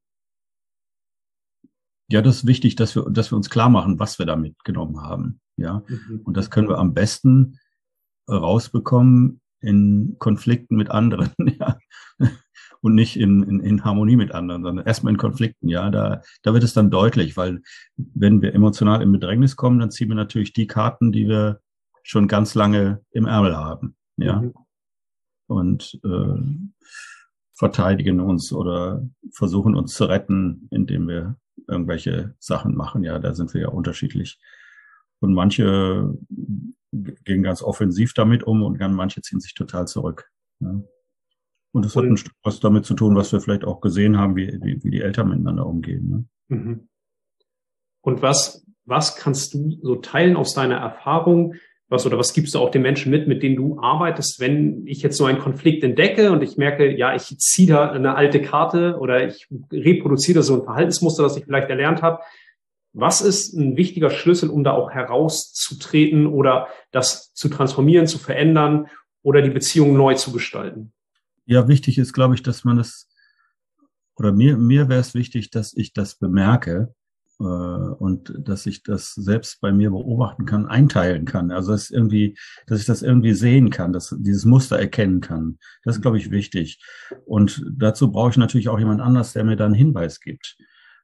ja, das ist wichtig, dass wir, dass wir uns klar machen, was wir da mitgenommen haben. Ja, mhm. Und das können wir am besten rausbekommen in Konflikten mit anderen, ja, und nicht in, in, in Harmonie mit anderen, sondern erstmal in Konflikten. Ja, da, da wird es dann deutlich, weil wenn wir emotional in Bedrängnis kommen, dann ziehen wir natürlich die Karten, die wir schon ganz lange im Ärmel haben. Ja, mhm. Und äh, verteidigen uns oder versuchen uns zu retten, indem wir irgendwelche Sachen machen. Ja, da sind wir ja unterschiedlich. Und manche gehen ganz offensiv damit um und manche ziehen sich total zurück. Ja. Und das und, hat ein Stück was damit zu tun, was wir vielleicht auch gesehen haben, wie, wie, wie die Eltern miteinander umgehen. Ne? Mhm. Und was, was kannst du so teilen aus deiner Erfahrung? Was oder was gibst du auch den Menschen mit, mit denen du arbeitest, wenn ich jetzt so einen Konflikt entdecke und ich merke, ja, ich ziehe da eine alte Karte oder ich reproduziere so ein Verhaltensmuster, das ich vielleicht erlernt habe. Was ist ein wichtiger Schlüssel, um da auch herauszutreten oder das zu transformieren, zu verändern oder die Beziehung neu zu gestalten? Ja, wichtig ist, glaube ich, dass man das, oder mir, mir wäre es wichtig, dass ich das bemerke, und dass ich das selbst bei mir beobachten kann, einteilen kann. Also dass irgendwie, dass ich das irgendwie sehen kann, dass dieses Muster erkennen kann. Das ist, glaube ich, wichtig. Und dazu brauche ich natürlich auch jemand anders, der mir dann einen Hinweis gibt.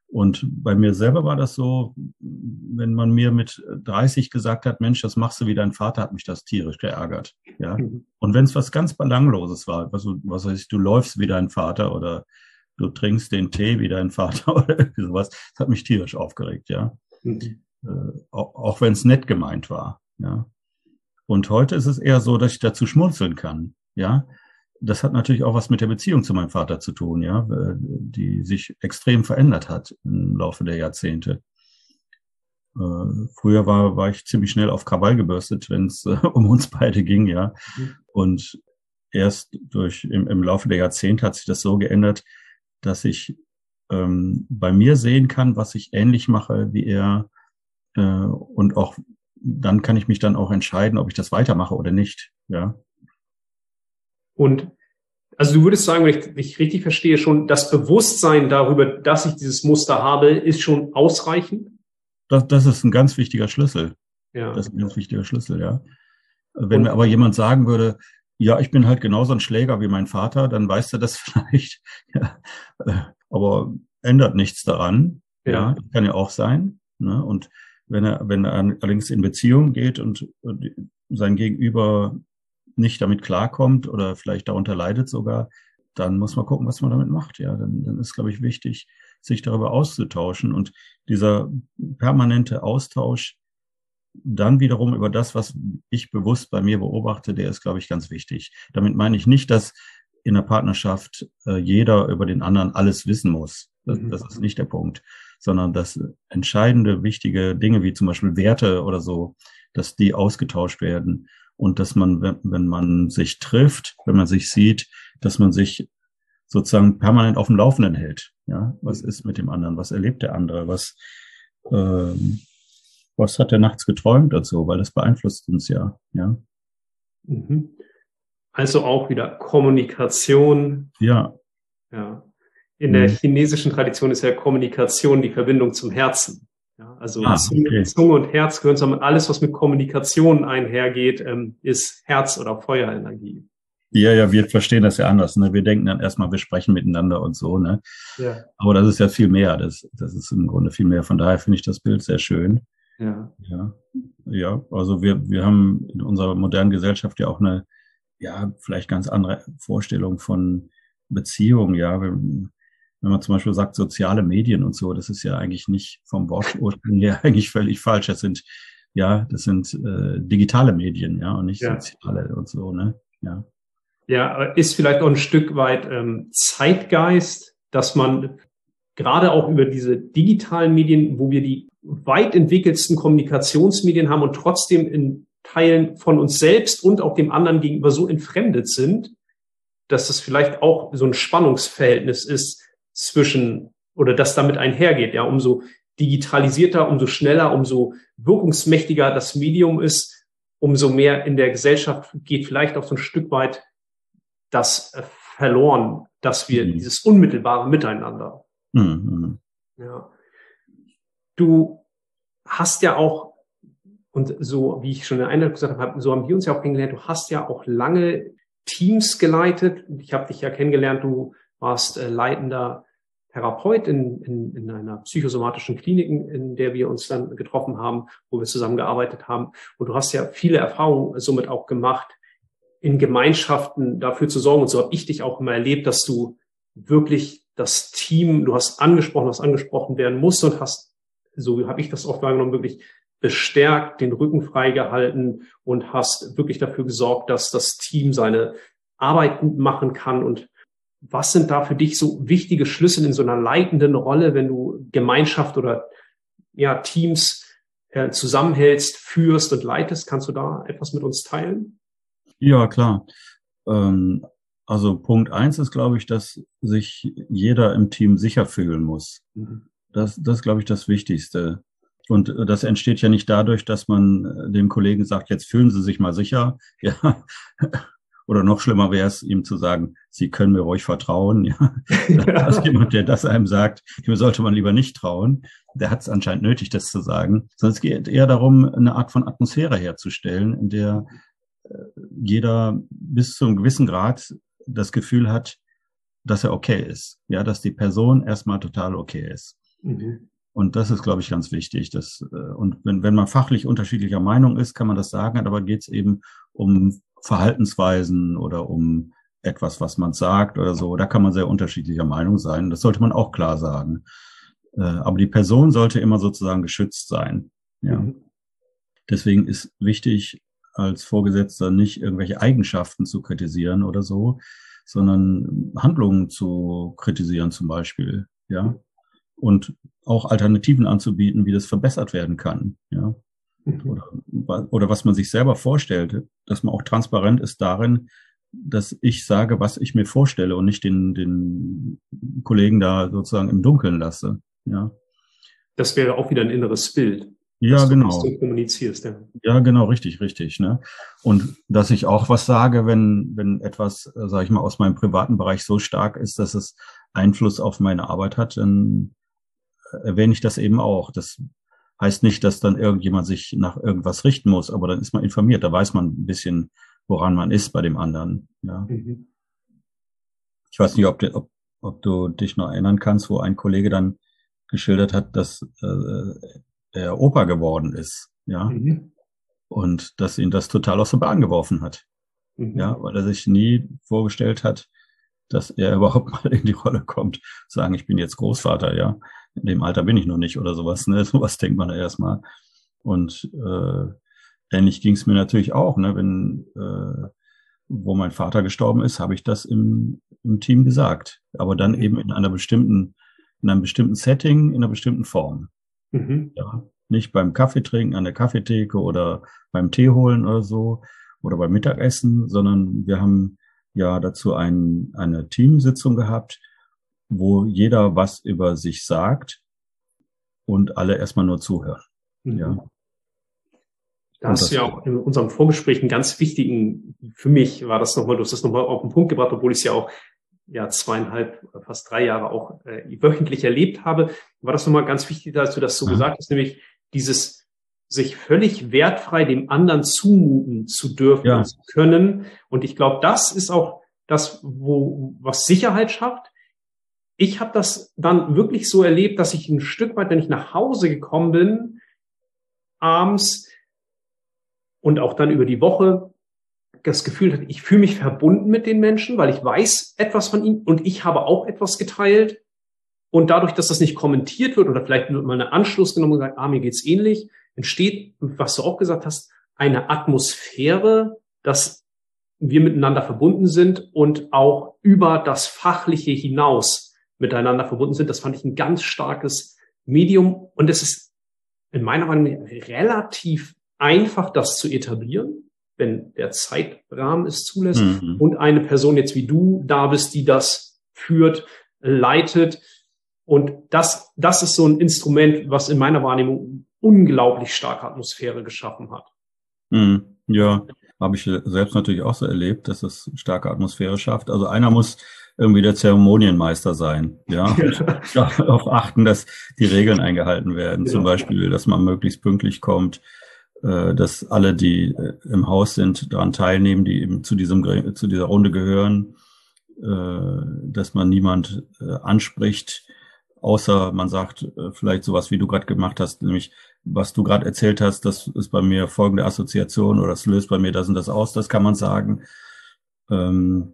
Und bei mir selber war das so, wenn man mir mit dreißig gesagt hat, Mensch, das machst du wie dein Vater, hat mich das tierisch geärgert. Ja. Mhm. Und wenn es was ganz Belangloses war, was, was weiß ich, du läufst wie dein Vater oder du trinkst den Tee wie dein Vater oder irgendwie sowas, das hat mich tierisch aufgeregt, ja. Mhm. Äh, auch auch wenn es nett gemeint war, ja. Und heute ist es eher so, dass ich dazu schmunzeln kann, ja. Das hat natürlich auch was mit der Beziehung zu meinem Vater zu tun, ja, die sich extrem verändert hat im Laufe der Jahrzehnte. Äh, früher war, war ich ziemlich schnell auf Krawall gebürstet, wenn es äh, um uns beide ging, ja. Mhm. Und erst durch im, im Laufe der Jahrzehnte hat sich das so geändert, dass ich ähm, bei mir sehen kann, was ich ähnlich mache wie er, äh, und auch dann kann ich mich dann auch entscheiden, ob ich das weitermache oder nicht, ja. Und also du würdest sagen, wenn ich dich richtig verstehe, schon das Bewusstsein darüber, dass ich dieses Muster habe, ist schon ausreichend? Das, das ist ein ganz wichtiger Schlüssel. Ja. Das ist ein ganz wichtiger Schlüssel, ja. Wenn Und, mir aber jemand sagen würde, ja, ich bin halt genauso ein Schläger wie mein Vater, dann weiß er das vielleicht. Ja. Aber ändert nichts daran. Ja, ja, kann ja auch sein. Ne? Und wenn er, wenn er allerdings in Beziehung geht und, und sein Gegenüber nicht damit klarkommt oder vielleicht darunter leidet sogar, dann muss man gucken, was man damit macht. Ja, dann, dann ist, glaube ich, wichtig, sich darüber auszutauschen. Und dieser permanente Austausch dann wiederum über das, was ich bewusst bei mir beobachte, der ist, glaube ich, ganz wichtig. Damit meine ich nicht, dass in der Partnerschaft äh, jeder über den anderen alles wissen muss. Das, das ist nicht der Punkt, sondern dass entscheidende, wichtige Dinge wie zum Beispiel Werte oder so, dass die ausgetauscht werden. Und dass man, wenn, wenn man sich trifft, wenn man sich sieht, dass man sich sozusagen permanent auf dem Laufenden hält. Ja, was ist mit dem anderen? Was erlebt der andere? Was, ähm, was hat er nachts geträumt und so? Weil das beeinflusst uns ja. Ja. Also auch wieder Kommunikation. Ja. Ja. In der chinesischen Tradition ist ja Kommunikation die Verbindung zum Herzen. Ja, also ah, okay. Zunge und Herz gehören zusammen. Alles, was mit Kommunikation einhergeht, ähm, ist Herz- oder Feuerenergie. Ja, ja, wir verstehen das ja anders. Ne? Wir denken dann erstmal, wir sprechen miteinander und so. Ne? Ja. Aber das ist ja viel mehr. Das, das ist im Grunde viel mehr. Von daher finde ich das Bild sehr schön. Ja. Ja, ja. Also wir, wir haben in unserer modernen Gesellschaft ja auch eine, ja, vielleicht ganz andere Vorstellung von Beziehung. Ja, wir, wenn man zum Beispiel sagt, soziale Medien und so, das ist ja eigentlich nicht vom Wortursprung her eigentlich völlig falsch. Das sind, ja, das sind äh, digitale Medien, ja, und nicht ja. soziale und so, ne? Ja. Ja, ist vielleicht auch ein Stück weit ähm, Zeitgeist, dass man gerade auch über diese digitalen Medien, wo wir die weit entwickelsten Kommunikationsmedien haben und trotzdem in Teilen von uns selbst und auch dem anderen gegenüber so entfremdet sind, dass es vielleicht auch so ein Spannungsverhältnis ist, zwischen oder das damit einhergeht, ja, umso digitalisierter, umso schneller, umso wirkungsmächtiger das Medium ist, umso mehr in der Gesellschaft geht vielleicht auch so ein Stück weit das äh, verloren, dass wir mhm. dieses unmittelbare Miteinander. Mhm. Ja. Du hast ja auch, und so wie ich schon in der Einleitung gesagt habe, so haben wir uns ja auch kennengelernt, du hast ja auch lange Teams geleitet. Ich habe dich ja kennengelernt, du warst äh, leitender Therapeut in, in, in einer psychosomatischen Klinik, in der wir uns dann getroffen haben, wo wir zusammengearbeitet haben. Und du hast ja viele Erfahrungen somit auch gemacht, in Gemeinschaften dafür zu sorgen. Und so habe ich dich auch immer erlebt, dass du wirklich das Team, du hast angesprochen, was angesprochen werden muss und hast, so habe ich das oft wahrgenommen, wirklich bestärkt, den Rücken freigehalten und hast wirklich dafür gesorgt, dass das Team seine Arbeit gut machen kann. Und was sind da für dich so wichtige Schlüssel in so einer leitenden Rolle, wenn du Gemeinschaft oder ja Teams äh, zusammenhältst, führst und leitest? Kannst du da etwas mit uns teilen? Ja, klar. Ähm, also Punkt eins ist, glaube ich, dass sich jeder im Team sicher fühlen muss. Mhm. Das, das ist, glaube ich, das Wichtigste. Und das entsteht ja nicht dadurch, dass man dem Kollegen sagt, jetzt fühlen Sie sich mal sicher. Ja. Oder noch schlimmer wäre es, ihm zu sagen, Sie können mir ruhig vertrauen. Ja. Als jemand, der das einem sagt, dem sollte man lieber nicht trauen. Der hat es anscheinend nötig, das zu sagen. Sondern es geht eher darum, eine Art von Atmosphäre herzustellen, in der jeder bis zu einem gewissen Grad das Gefühl hat, dass er okay ist. Ja, dass die Person erstmal total okay ist. Mhm. Und das ist, glaube ich, ganz wichtig. Dass, äh, und wenn, wenn man fachlich unterschiedlicher Meinung ist, kann man das sagen, aber geht es eben um Verhaltensweisen oder um etwas, was man sagt oder so. Da kann man sehr unterschiedlicher Meinung sein. Das sollte man auch klar sagen. Äh, aber die Person sollte immer sozusagen geschützt sein. Ja. Mhm. Deswegen ist wichtig, als Vorgesetzter nicht irgendwelche Eigenschaften zu kritisieren oder so, sondern Handlungen zu kritisieren zum Beispiel. Ja. Und auch Alternativen anzubieten, wie das verbessert werden kann, ja. Mhm. Oder, oder was man sich selber vorstellt, dass man auch transparent ist darin, dass ich sage, was ich mir vorstelle und nicht den, den Kollegen da sozusagen im Dunkeln lasse, ja. Das wäre auch wieder ein inneres Bild, Ja, dass du das so genau. kommunizierst. Ja. Ja, genau, richtig, richtig, ne? Und dass ich auch was sage, wenn, wenn etwas, äh, sage ich mal, aus meinem privaten Bereich so stark ist, dass es Einfluss auf meine Arbeit hat, dann erwähne ich das eben auch. Das heißt nicht, dass dann irgendjemand sich nach irgendwas richten muss, aber dann ist man informiert, da weiß man ein bisschen, woran man ist bei dem anderen. Ja. Mhm. Ich weiß nicht, ob, du- ob, ob du dich noch erinnern kannst, wo ein Kollege dann geschildert hat, dass äh, er Opa geworden ist, ja, Mhm. und dass ihn das total aus der Bahn geworfen hat, Mhm. ja, weil er sich nie vorgestellt hat, dass er überhaupt mal in die Rolle kommt, sagen, ich bin jetzt Großvater, ja. In dem Alter bin ich noch nicht oder sowas, ne? Sowas denkt man erstmal. Und äh, ähnlich ging es mir natürlich auch, ne? Wenn äh, wo mein Vater gestorben ist, habe ich das im, im Team gesagt. Aber dann Mhm. eben in einer bestimmten, in einem bestimmten Setting, in einer bestimmten Form. Mhm. Ja. Nicht beim Kaffee trinken an der Kaffeetheke oder beim Tee holen oder so oder beim Mittagessen, sondern wir haben ja dazu ein, eine Teamsitzung gehabt, wo jeder was über sich sagt und alle erstmal nur zuhören. Ja. Mhm. Da Und hast du das, ja auch in unserem Vorgespräch einen ganz wichtigen, für mich war das nochmal, du hast das nochmal auf den Punkt gebracht, obwohl ich es ja auch ja zweieinhalb, fast drei Jahre auch äh, wöchentlich erlebt habe, war das nochmal ganz wichtig, dass du das so ja. gesagt hast, nämlich dieses sich völlig wertfrei dem anderen zumuten zu dürfen und Ja. zu können. Und ich glaube, das ist auch das, wo was Sicherheit schafft. Ich habe das dann wirklich so erlebt, dass ich ein Stück weit, wenn ich nach Hause gekommen bin, abends und auch dann über die Woche, das Gefühl hatte, ich fühle mich verbunden mit den Menschen, weil ich weiß etwas von ihnen und ich habe auch etwas geteilt. Und dadurch, dass das nicht kommentiert wird oder vielleicht wird mal eine Anschluss genommen und gesagt, ah, mir geht's ähnlich, entsteht, was du auch gesagt hast, eine Atmosphäre, dass wir miteinander verbunden sind und auch über das Fachliche hinaus miteinander verbunden sind. Das fand ich ein ganz starkes Medium. Und es ist in meiner Meinung nach relativ einfach, das zu etablieren, wenn der Zeitrahmen es zulässt Mhm. und eine Person jetzt wie du da bist, die das führt, leitet. Und das, das ist so ein Instrument, was in meiner Wahrnehmung unglaublich starke Atmosphäre geschaffen hat. Mhm. Ja, habe ich selbst natürlich auch so erlebt, dass es starke Atmosphäre schafft. Also einer muss irgendwie der Zeremonienmeister sein, ja, und darauf achten, dass die Regeln eingehalten werden. Zum Ja. Beispiel, dass man möglichst pünktlich kommt, äh, dass alle, die äh, im Haus sind, daran teilnehmen, die eben zu diesem, zu dieser Runde gehören, äh, dass man niemand äh, anspricht, außer man sagt äh, vielleicht sowas, wie du gerade gemacht hast, nämlich was du gerade erzählt hast, das ist bei mir folgende Assoziation oder das löst bei mir das und das aus, das kann man sagen. Ähm,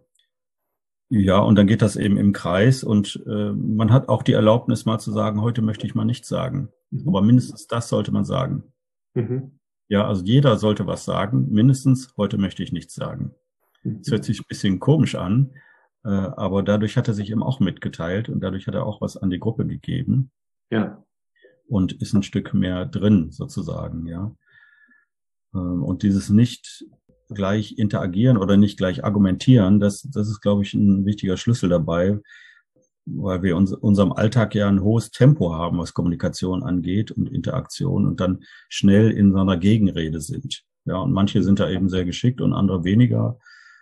ja, und dann geht das eben im Kreis und äh, man hat auch die Erlaubnis mal zu sagen, heute möchte ich mal nichts sagen. Aber Mhm. mindestens das sollte man sagen. Mhm. Ja, also jeder sollte was sagen, mindestens heute möchte ich nichts sagen. Das hört Mhm. sich ein bisschen komisch an, äh, aber dadurch hat er sich eben auch mitgeteilt und dadurch hat er auch was an die Gruppe gegeben Ja. und ist ein Stück mehr drin sozusagen, ja. Ähm, und dieses nicht gleich interagieren oder nicht gleich argumentieren, das, das ist, glaube ich, ein wichtiger Schlüssel dabei, weil wir uns, unserem Alltag ja ein hohes Tempo haben, was Kommunikation angeht und Interaktion und dann schnell in so einer Gegenrede sind. Ja, und manche sind da eben sehr geschickt und andere weniger.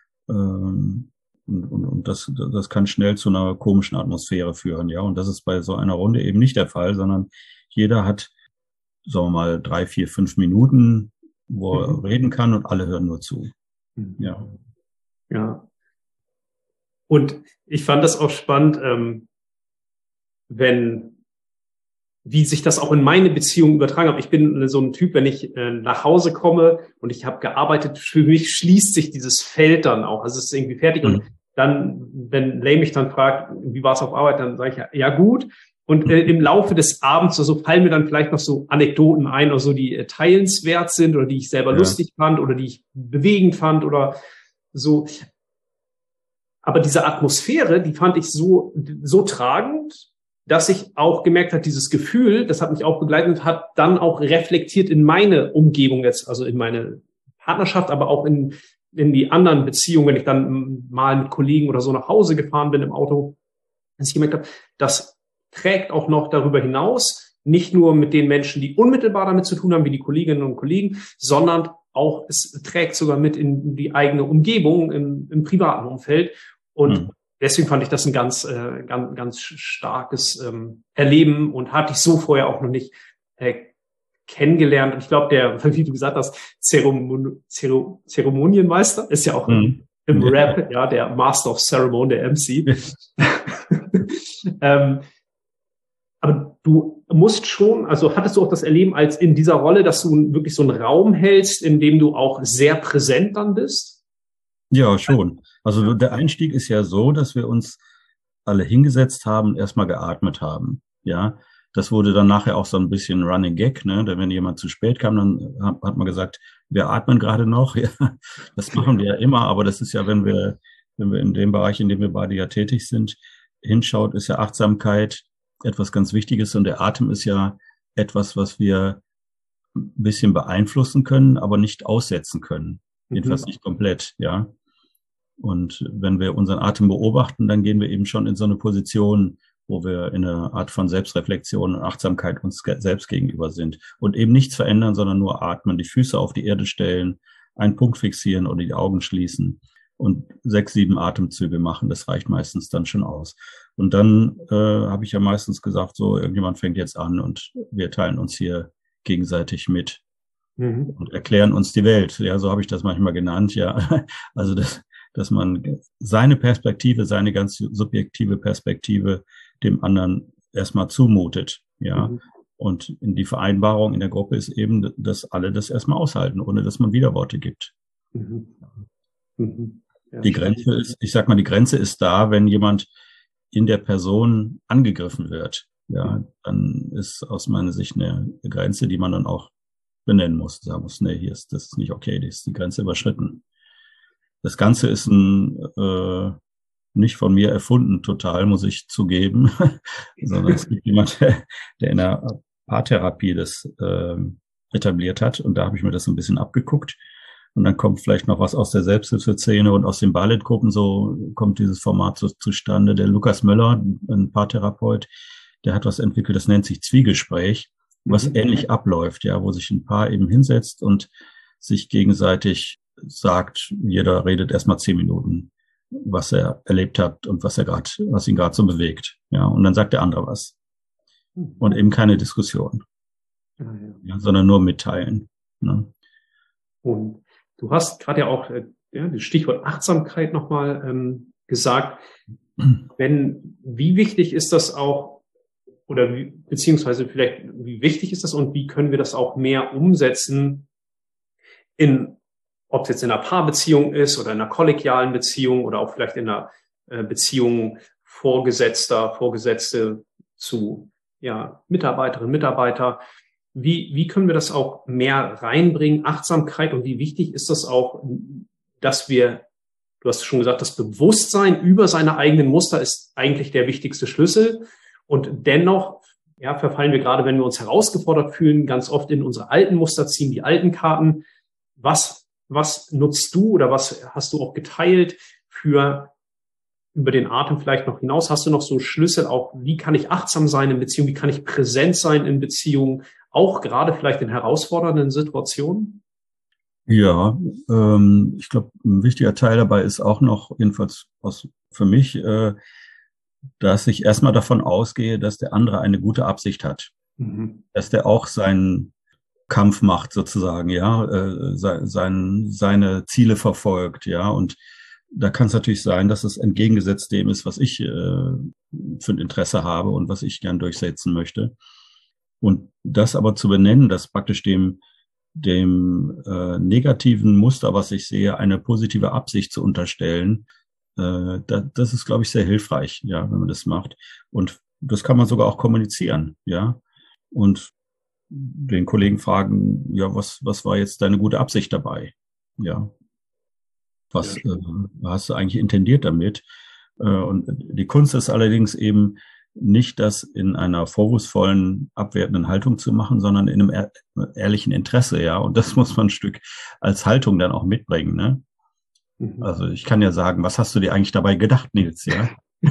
Ähm, und, und, und das, das kann schnell zu einer komischen Atmosphäre führen, ja. Und das ist bei so einer Runde eben nicht der Fall, sondern jeder hat, sagen wir mal, drei, vier, fünf Minuten, wo er Mhm. reden kann und alle hören nur zu. Mhm. Ja. Ja. Und ich fand das auch spannend, ähm, wenn wie sich das auch in meine Beziehung übertragen hat. Ich bin so ein Typ, wenn ich äh, nach Hause komme und ich habe gearbeitet, für mich schließt sich dieses Feld dann auch. Also es ist irgendwie fertig. Mhm. Und dann, wenn Lay mich dann fragt, wie war es auf Arbeit, dann sage ich ja, ja gut. Und äh, im Laufe des Abends oder so fallen mir dann vielleicht noch so Anekdoten ein oder so, die äh, teilenswert sind oder die ich selber ja. lustig fand oder die ich bewegend fand oder so. Aber diese Atmosphäre, die fand ich so, so tragend, dass ich auch gemerkt habe, dieses Gefühl, das hat mich auch begleitet, hat dann auch reflektiert in meine Umgebung jetzt, also in meine Partnerschaft, aber auch in, in die anderen Beziehungen, wenn ich dann mal mit Kollegen oder so nach Hause gefahren bin im Auto, dass ich gemerkt habe, das trägt auch noch darüber hinaus, nicht nur mit den Menschen, die unmittelbar damit zu tun haben, wie die Kolleginnen und Kollegen, sondern auch, es trägt sogar mit in die eigene Umgebung, im, im privaten Umfeld. Und hm. deswegen fand ich das ein ganz, äh, ganz, ganz starkes ähm, Erleben und hatte ich so vorher auch noch nicht äh, kennengelernt. Und ich glaube, der, wie du gesagt hast, Zeremon- Zere- Zeremonienmeister ist ja auch hm. im, im Rap, ja, der Master of Ceremony, der M C. ähm, aber du musst schon, also hattest du auch das Erleben als in dieser Rolle, dass du wirklich so einen Raum hältst, in dem du auch sehr präsent dann bist? Ja, schon. Also der Einstieg ist ja so, dass wir uns alle hingesetzt haben, erstmal geatmet haben. Ja, das wurde dann nachher auch so ein bisschen Running Gag, ne? Denn wenn jemand zu spät kam, dann hat man gesagt, wir atmen gerade noch. Ja, das machen wir ja immer, aber das ist ja, wenn wir, wenn wir in dem Bereich, in dem wir beide ja tätig sind, hinschaut, ist ja Achtsamkeit etwas ganz Wichtiges und der Atem ist ja etwas, was wir ein bisschen beeinflussen können, aber nicht aussetzen können. Mhm. Jedenfalls nicht komplett, ja. Und wenn wir unseren Atem beobachten, dann gehen wir eben schon in so eine Position, wo wir in einer Art von Selbstreflexion und Achtsamkeit uns selbst gegenüber sind und eben nichts verändern, sondern nur atmen, die Füße auf die Erde stellen, einen Punkt fixieren oder die Augen schließen und sechs, sieben Atemzüge machen. Das reicht meistens dann schon aus. Und dann äh, habe ich ja meistens gesagt, so irgendjemand fängt jetzt an und wir teilen uns hier gegenseitig mit mhm. und erklären uns die Welt. Ja, so habe ich das manchmal genannt. Ja, also das, dass man seine Perspektive, seine ganz subjektive Perspektive dem anderen erstmal zumutet. Ja, mhm. und in die Vereinbarung in der Gruppe ist eben, dass alle das erstmal aushalten, ohne dass man Widerworte gibt. Mhm. Mhm. Ja, die Grenze ist, ich sag mal, die Grenze ist da, wenn jemand in der Person angegriffen wird. Ja, dann ist aus meiner Sicht eine Grenze, die man dann auch benennen muss, sagen muss, nee, hier ist das ist nicht okay, die ist die Grenze überschritten. Das Ganze ist ein äh, nicht von mir erfunden, total, muss ich zugeben, sondern es gibt jemand, der in der Paartherapie das äh, etabliert hat und da habe ich mir das ein bisschen abgeguckt. Und dann kommt vielleicht noch was aus der Selbsthilfeszene und aus den Ballettgruppen, so kommt dieses Format so zustande. Der Lukas Möller, ein Paartherapeut, der hat was entwickelt, das nennt sich Zwiegespräch, was mhm. ähnlich abläuft, ja, wo sich ein Paar eben hinsetzt und sich gegenseitig sagt, jeder redet erstmal zehn Minuten, was er erlebt hat und was er gerade, was ihn gerade so bewegt, ja, und dann sagt der andere was. Und eben keine Diskussion, ja, ja. Ja, sondern nur mitteilen. Ne? Und du hast gerade ja auch äh, ja, das Stichwort Achtsamkeit nochmal ähm, gesagt. Wenn, wie wichtig ist das auch, oder wie, beziehungsweise vielleicht, wie wichtig ist das und wie können wir das auch mehr umsetzen in, ob es jetzt in einer Paarbeziehung ist oder in einer kollegialen Beziehung oder auch vielleicht in einer äh, Beziehung Vorgesetzter, Vorgesetzte zu ja, Mitarbeiterinnen, Mitarbeiter. Wie, wie können wir das auch mehr reinbringen, Achtsamkeit, und wie wichtig ist das auch, dass wir, du hast schon gesagt, das Bewusstsein über seine eigenen Muster ist eigentlich der wichtigste Schlüssel. Und dennoch, ja, verfallen wir gerade, wenn wir uns herausgefordert fühlen, ganz oft in unsere alten Muster, ziehen die alten Karten. Was, was nutzt du oder was hast du auch geteilt für über den Atem vielleicht noch hinaus? Hast du noch so Schlüssel auch, wie kann ich achtsam sein in Beziehungen, wie kann ich präsent sein in Beziehungen, auch gerade vielleicht in herausfordernden Situationen? Ja, ähm, ich glaube, ein wichtiger Teil dabei ist auch noch, jedenfalls aus, für mich, äh, dass ich erstmal davon ausgehe, dass der andere eine gute Absicht hat. Mhm. Dass der auch seinen Kampf macht sozusagen, ja, äh, sein, seine Ziele verfolgt, ja, und da kann es natürlich sein, dass es entgegengesetzt dem ist, was ich äh, für ein Interesse habe und was ich gern durchsetzen möchte. Und das aber zu benennen, dass praktisch dem, dem äh, negativen Muster, was ich sehe, eine positive Absicht zu unterstellen, äh, da, das ist, glaube ich, sehr hilfreich, ja, wenn man das macht. Und das kann man sogar auch kommunizieren, ja. Und den Kollegen fragen, ja, was, was war jetzt deine gute Absicht dabei? Ja. Was äh, hast du eigentlich intendiert damit? Äh, und die Kunst ist allerdings eben nicht, das in einer vorwurfsvollen, abwertenden Haltung zu machen, sondern in einem ehr ehrlichen Interesse, ja. Und das muss man ein Stück als Haltung dann auch mitbringen, ne? Mhm. Also ich kann ja sagen, was hast du dir eigentlich dabei gedacht, Nils, ja?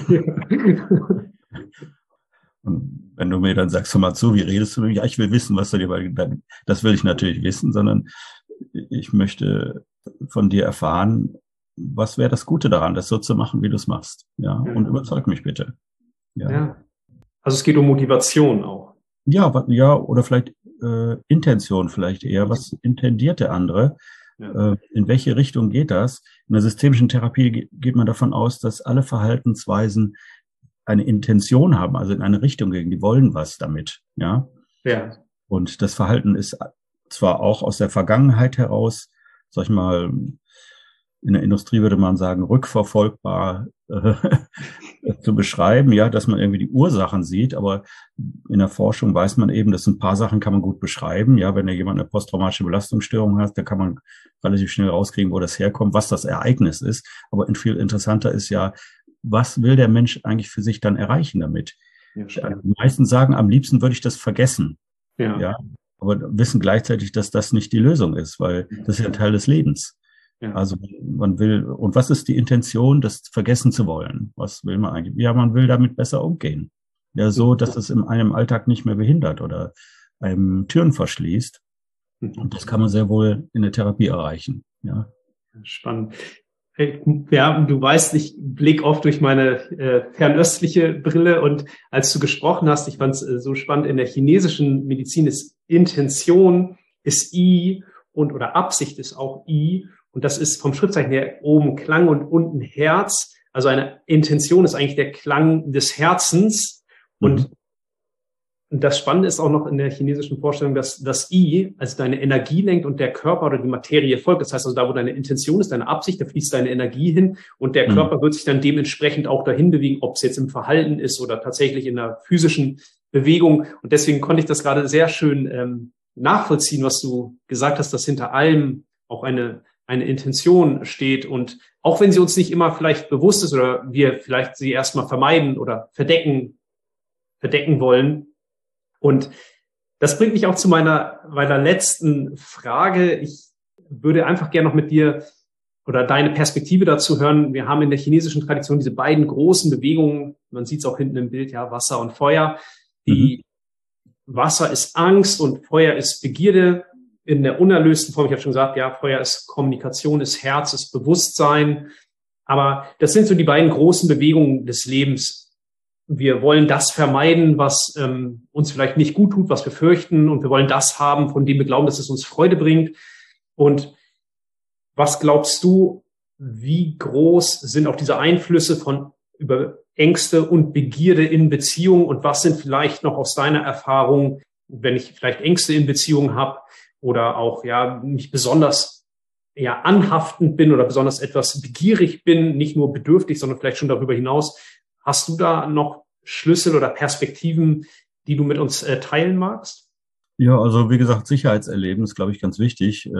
Und wenn du mir dann sagst, hör mal zu, wie redest du? Ja, ich will wissen, was du dir dabei gedacht hast. Das will ich natürlich wissen, sondern ich möchte von dir erfahren, was wäre das Gute daran, das so zu machen, wie du es machst, ja? Und überzeug mich bitte. Ja. Ja. Also es geht um Motivation auch. Ja, ja, oder vielleicht äh, Intention vielleicht eher. Was intendiert der andere? Ja. Äh, in welche Richtung geht das? In der systemischen Therapie geht man davon aus, dass alle Verhaltensweisen eine Intention haben, also in eine Richtung gehen. Die wollen was damit, ja. Ja. Und das Verhalten ist zwar auch aus der Vergangenheit heraus, sag ich mal, in der Industrie würde man sagen, rückverfolgbar äh, zu beschreiben, ja, dass man irgendwie die Ursachen sieht, aber in der Forschung weiß man eben, dass ein paar Sachen kann man gut beschreiben, ja, wenn da jemand eine posttraumatische Belastungsstörung hat, da kann man relativ schnell rauskriegen, wo das herkommt, was das Ereignis ist, aber viel interessanter ist ja, was will der Mensch eigentlich für sich dann erreichen damit? Ja, die meisten sagen, am liebsten würde ich das vergessen, ja, ja, aber wissen gleichzeitig, dass das nicht die Lösung ist, weil das ist ja ein Teil des Lebens. Ja. Also man will, und was ist die Intention, das vergessen zu wollen? Was will man eigentlich? Ja, man will damit besser umgehen. Ja, so, dass es in einem Alltag nicht mehr behindert oder einem Türen verschließt. Und das kann man sehr wohl in der Therapie erreichen. Ja. Spannend. Ja, du weißt, ich blicke oft durch meine äh, fernöstliche Brille und als du gesprochen hast, ich fand es äh, so spannend, in der chinesischen Medizin ist Intention, ist I und oder Absicht ist auch I. Und das ist vom Schriftzeichen her oben Klang und unten Herz. Also eine Intention ist eigentlich der Klang des Herzens. Und, mhm. und das Spannende ist auch noch in der chinesischen Vorstellung, dass das I, also deine Energie lenkt und der Körper oder die Materie folgt. Das heißt also, da wo deine Intention ist, deine Absicht, da fließt deine Energie hin und der mhm. Körper wird sich dann dementsprechend auch dahin bewegen, ob es jetzt im Verhalten ist oder tatsächlich in der physischen Bewegung. Und deswegen konnte ich das gerade sehr schön ähm, nachvollziehen, was du gesagt hast, dass hinter allem auch eine eine Intention steht und auch wenn sie uns nicht immer vielleicht bewusst ist oder wir vielleicht sie erstmal vermeiden oder verdecken, verdecken wollen. Und das bringt mich auch zu meiner, meiner letzten Frage. Ich würde einfach gerne noch mit dir oder deine Perspektive dazu hören. Wir haben in der chinesischen Tradition diese beiden großen Bewegungen, man sieht es auch hinten im Bild, ja, Wasser und Feuer. Die mhm. Wasser ist Angst und Feuer ist Begierde. In der unerlösten Form, ich habe schon gesagt, ja, Feuer ist Kommunikation, ist Herz, ist Bewusstsein. Aber das sind so die beiden großen Bewegungen des Lebens. Wir wollen das vermeiden, was ähm, uns vielleicht nicht gut tut, was wir fürchten. Und wir wollen das haben, von dem wir glauben, dass es uns Freude bringt. Und was glaubst du, wie groß sind auch diese Einflüsse von über Ängste und Begierde in Beziehungen? Und was sind vielleicht noch aus deiner Erfahrung, wenn ich vielleicht Ängste in Beziehungen habe, oder auch, ja, mich besonders, ja, anhaftend bin oder besonders etwas begierig bin, nicht nur bedürftig, sondern vielleicht schon darüber hinaus. Hast du da noch Schlüssel oder Perspektiven, die du mit uns äh, teilen magst? Ja, also wie gesagt, Sicherheitserleben ist, glaube ich, ganz wichtig.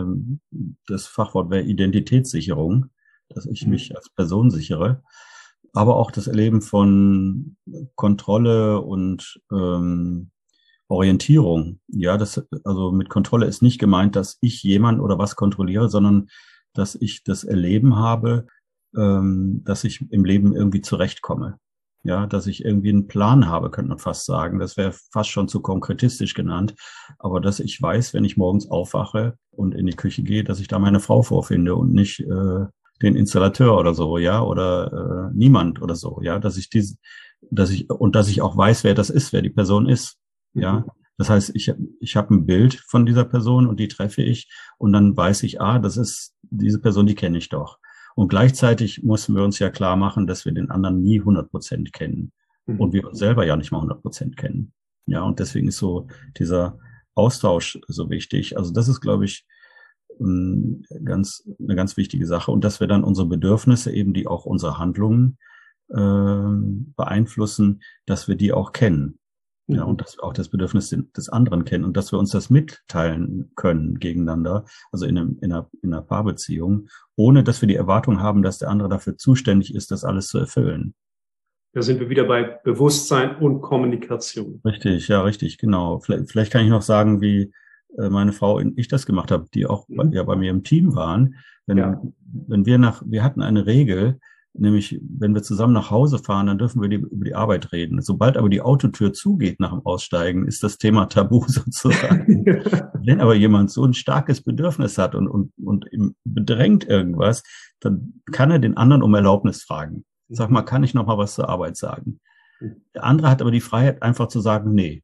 Das Fachwort wäre Identitätssicherung, dass ich mich als Person sichere. Aber auch das Erleben von Kontrolle und ähm, Orientierung. Ja, das, also mit Kontrolle ist nicht gemeint, dass ich jemand oder was kontrolliere, sondern dass ich das Erleben habe, ähm, dass ich im Leben irgendwie zurechtkomme. Ja, dass ich irgendwie einen Plan habe, könnte man fast sagen. Das wäre fast schon zu konkretistisch genannt. Aber dass ich weiß, wenn ich morgens aufwache und in die Küche gehe, dass ich da meine Frau vorfinde und nicht äh, den Installateur oder so, ja, oder äh, niemand oder so, ja, dass ich diese, dass ich und dass ich auch weiß, wer das ist, wer die Person ist. Ja, das heißt, ich, ich habe ein Bild von dieser Person und die treffe ich und dann weiß ich, ah, das ist diese Person, die kenne ich doch. Und gleichzeitig müssen wir uns ja klar machen, dass wir den anderen nie hundert Prozent kennen mhm. und wir uns selber ja nicht mal hundert Prozent kennen. Ja, und deswegen ist so dieser Austausch so wichtig. Also das ist, glaube ich, ganz, eine ganz wichtige Sache. Und dass wir dann unsere Bedürfnisse eben, die auch unsere Handlungen äh, beeinflussen, dass wir die auch kennen. Ja, und dass wir auch das Bedürfnis des anderen kennen und dass wir uns das mitteilen können gegeneinander, also in, einem, in, einer, in einer Paarbeziehung, ohne dass wir die Erwartung haben, dass der andere dafür zuständig ist, das alles zu erfüllen. Da sind wir wieder bei Bewusstsein und Kommunikation. Richtig, ja, richtig, genau. Vielleicht, vielleicht kann ich noch sagen, wie äh, meine Frau und ich das gemacht haben, die auch mhm. bei, ja bei mir im Team waren. Wenn, ja. wenn wir nach, wir hatten eine Regel, nämlich, wenn wir zusammen nach Hause fahren, dann dürfen wir die, über die Arbeit reden. Sobald aber die Autotür zugeht nach dem Aussteigen, ist das Thema tabu sozusagen. Wenn aber jemand so ein starkes Bedürfnis hat und, und, und bedrängt irgendwas, dann kann er den anderen um Erlaubnis fragen. Sag mal, kann ich noch mal was zur Arbeit sagen? Der andere hat aber die Freiheit, einfach zu sagen, nee.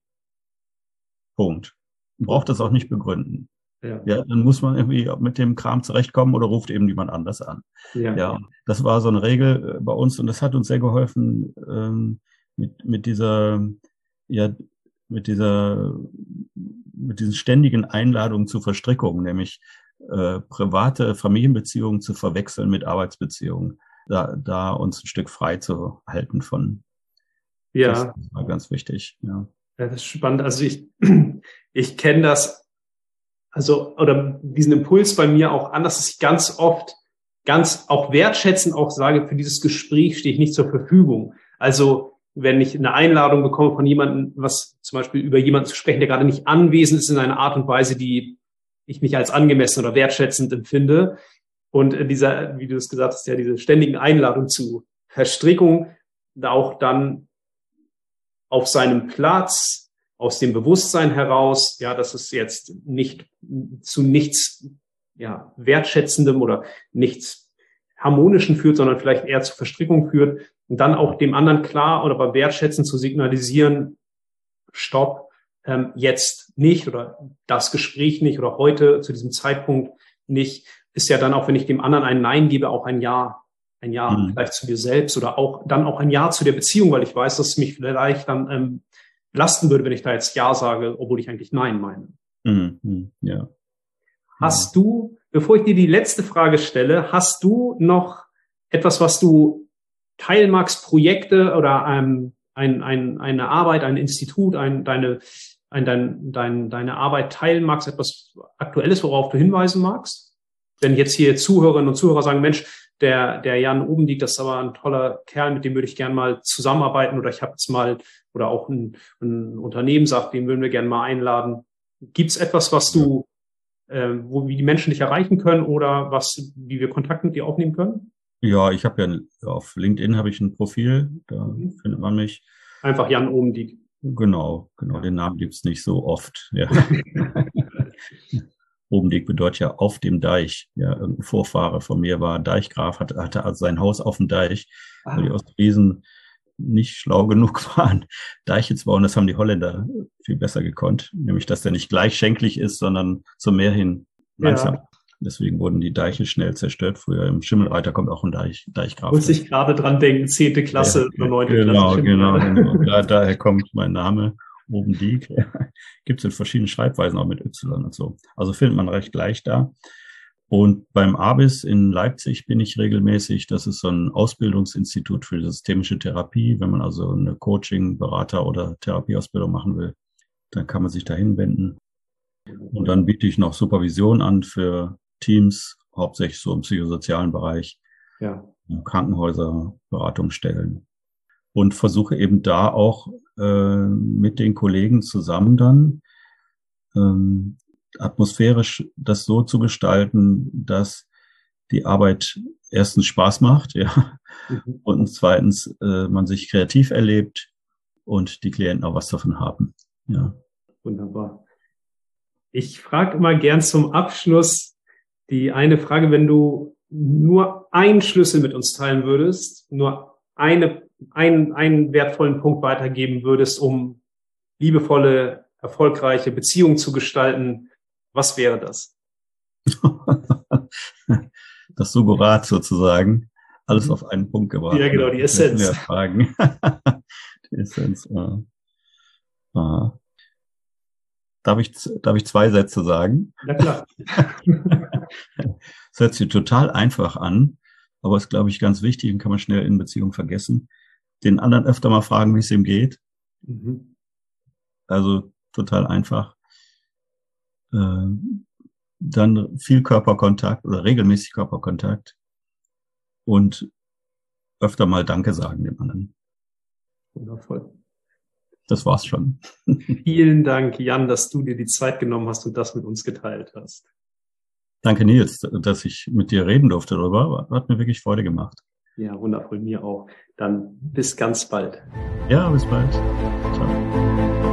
Punkt. Braucht das auch nicht begründen. Ja. ja, dann muss man irgendwie mit dem Kram zurechtkommen oder ruft eben jemand anders an. Ja, ja, das war so eine Regel bei uns und das hat uns sehr geholfen ähm, mit mit dieser ja mit dieser mit diesen ständigen Einladungen zur Verstrickung, nämlich äh, private Familienbeziehungen zu verwechseln mit Arbeitsbeziehungen, da da uns ein Stück frei zu halten von. Ja, das war ganz wichtig. Ja, ja, das ist spannend. Also ich ich kenne das. Also, oder diesen Impuls bei mir auch an, dass ich ganz oft ganz auch wertschätzend auch sage, für dieses Gespräch stehe ich nicht zur Verfügung. Also, wenn ich eine Einladung bekomme von jemandem, was zum Beispiel über jemanden zu sprechen, der gerade nicht anwesend ist in einer Art und Weise, die ich nicht als angemessen oder wertschätzend empfinde. Und dieser, wie du es gesagt hast, ja, diese ständigen Einladungen zu Verstrickung, da auch dann auf seinem Platz, aus dem Bewusstsein heraus, ja, dass es jetzt nicht zu nichts, ja, wertschätzendem oder nichts harmonischen führt, sondern vielleicht eher zur Verstrickung führt und dann auch dem anderen klar oder beim Wertschätzen zu signalisieren, stopp, ähm, jetzt nicht oder das Gespräch nicht oder heute zu diesem Zeitpunkt nicht, ist ja dann auch, wenn ich dem anderen ein Nein gebe, auch ein Ja, ein Ja mhm. vielleicht zu mir selbst oder auch dann auch ein Ja zu der Beziehung, weil ich weiß, dass es mich vielleicht dann ähm, lasten würde, wenn ich da jetzt Ja sage, obwohl ich eigentlich Nein meine. Mhm, ja. Hast ja. du, bevor ich dir die letzte Frage stelle, hast du noch etwas, was du teilen magst, Projekte oder ähm, ein, ein, eine Arbeit, ein Institut, ein, deine, ein, dein, dein, deine Arbeit teilen magst, etwas Aktuelles, worauf du hinweisen magst? Wenn jetzt hier Zuhörerinnen und Zuhörer sagen, Mensch, der, der Jan Obendieck, das ist aber ein toller Kerl, mit dem würde ich gerne mal zusammenarbeiten oder ich habe jetzt mal oder auch ein, ein Unternehmen sagt, den würden wir gerne mal einladen. Gibt es etwas, was du, äh, wo wie die Menschen dich erreichen können oder was, wie wir Kontakt mit dir aufnehmen können? Ja, ich habe ja auf LinkedIn habe ich ein Profil, da mhm. findet man mich. Einfach Jan Obendieck. Genau, genau, ja. Den Namen gibt's nicht so oft. Ja. Obendieck bedeutet ja auf dem Deich. Ja, irgendein Vorfahre von mir war Deichgraf, hatte, hatte also sein Haus auf dem Deich, ah. weil die Ostfriesen nicht schlau genug waren, Deiche zu bauen. Das haben die Holländer viel besser gekonnt. Nämlich, dass der nicht gleichschenklich ist, sondern zum Meer hin langsam. Ja. Deswegen wurden die Deiche schnell zerstört. Früher im Schimmelreiter kommt auch ein Deich, Deichgraf. Muss ich gerade dran denken, zehnte Klasse ja, oder neunte genau, Klasse. Genau, genau. Da, daher kommt mein Name, Obendieck. Gibt es in verschiedenen Schreibweisen, auch mit Y und so. Also findet man recht leicht da. Und beim A B I S in Leipzig bin ich regelmäßig. Das ist so ein Ausbildungsinstitut für systemische Therapie. Wenn man also eine Coaching-, Berater- oder Therapieausbildung machen will, dann kann man sich dahin wenden. Und dann biete ich noch Supervision an für Teams, hauptsächlich so im psychosozialen Bereich, ja. Krankenhäuser, Beratungsstellen. Und versuche eben da auch äh, mit den Kollegen zusammen dann ähm, atmosphärisch das so zu gestalten, dass die Arbeit erstens Spaß macht, ja, mhm. und zweitens äh, man sich kreativ erlebt und die Klienten auch was davon haben. Ja. Wunderbar. Ich frage immer gern zum Abschluss die eine Frage, wenn du nur einen Schlüssel mit uns teilen würdest, nur eine, einen, einen wertvollen Punkt weitergeben würdest, um liebevolle, erfolgreiche Beziehungen zu gestalten, was wäre das? Das Suggerat sozusagen. Alles auf einen Punkt gebracht. Ja, genau, die Essenz. Fragen. Die Essenz. Ja. Aha. Darf ich, darf ich zwei Sätze sagen? Na klar. Es hört sich total einfach an, aber ist, glaube ich, ganz wichtig und kann man schnell in Beziehungen vergessen. Den anderen öfter mal fragen, wie es ihm geht. Mhm. Also total einfach. Äh, dann viel Körperkontakt oder regelmäßig Körperkontakt und öfter mal Danke sagen dem anderen. Wundervoll. Das war's schon. Vielen Dank, Jan, dass du dir die Zeit genommen hast und das mit uns geteilt hast. Danke, Nils, dass ich mit dir reden durfte darüber. Hat mir wirklich Freude gemacht. Ja, wundervoll, mir auch. Dann bis ganz bald. Ja, bis bald. Ciao.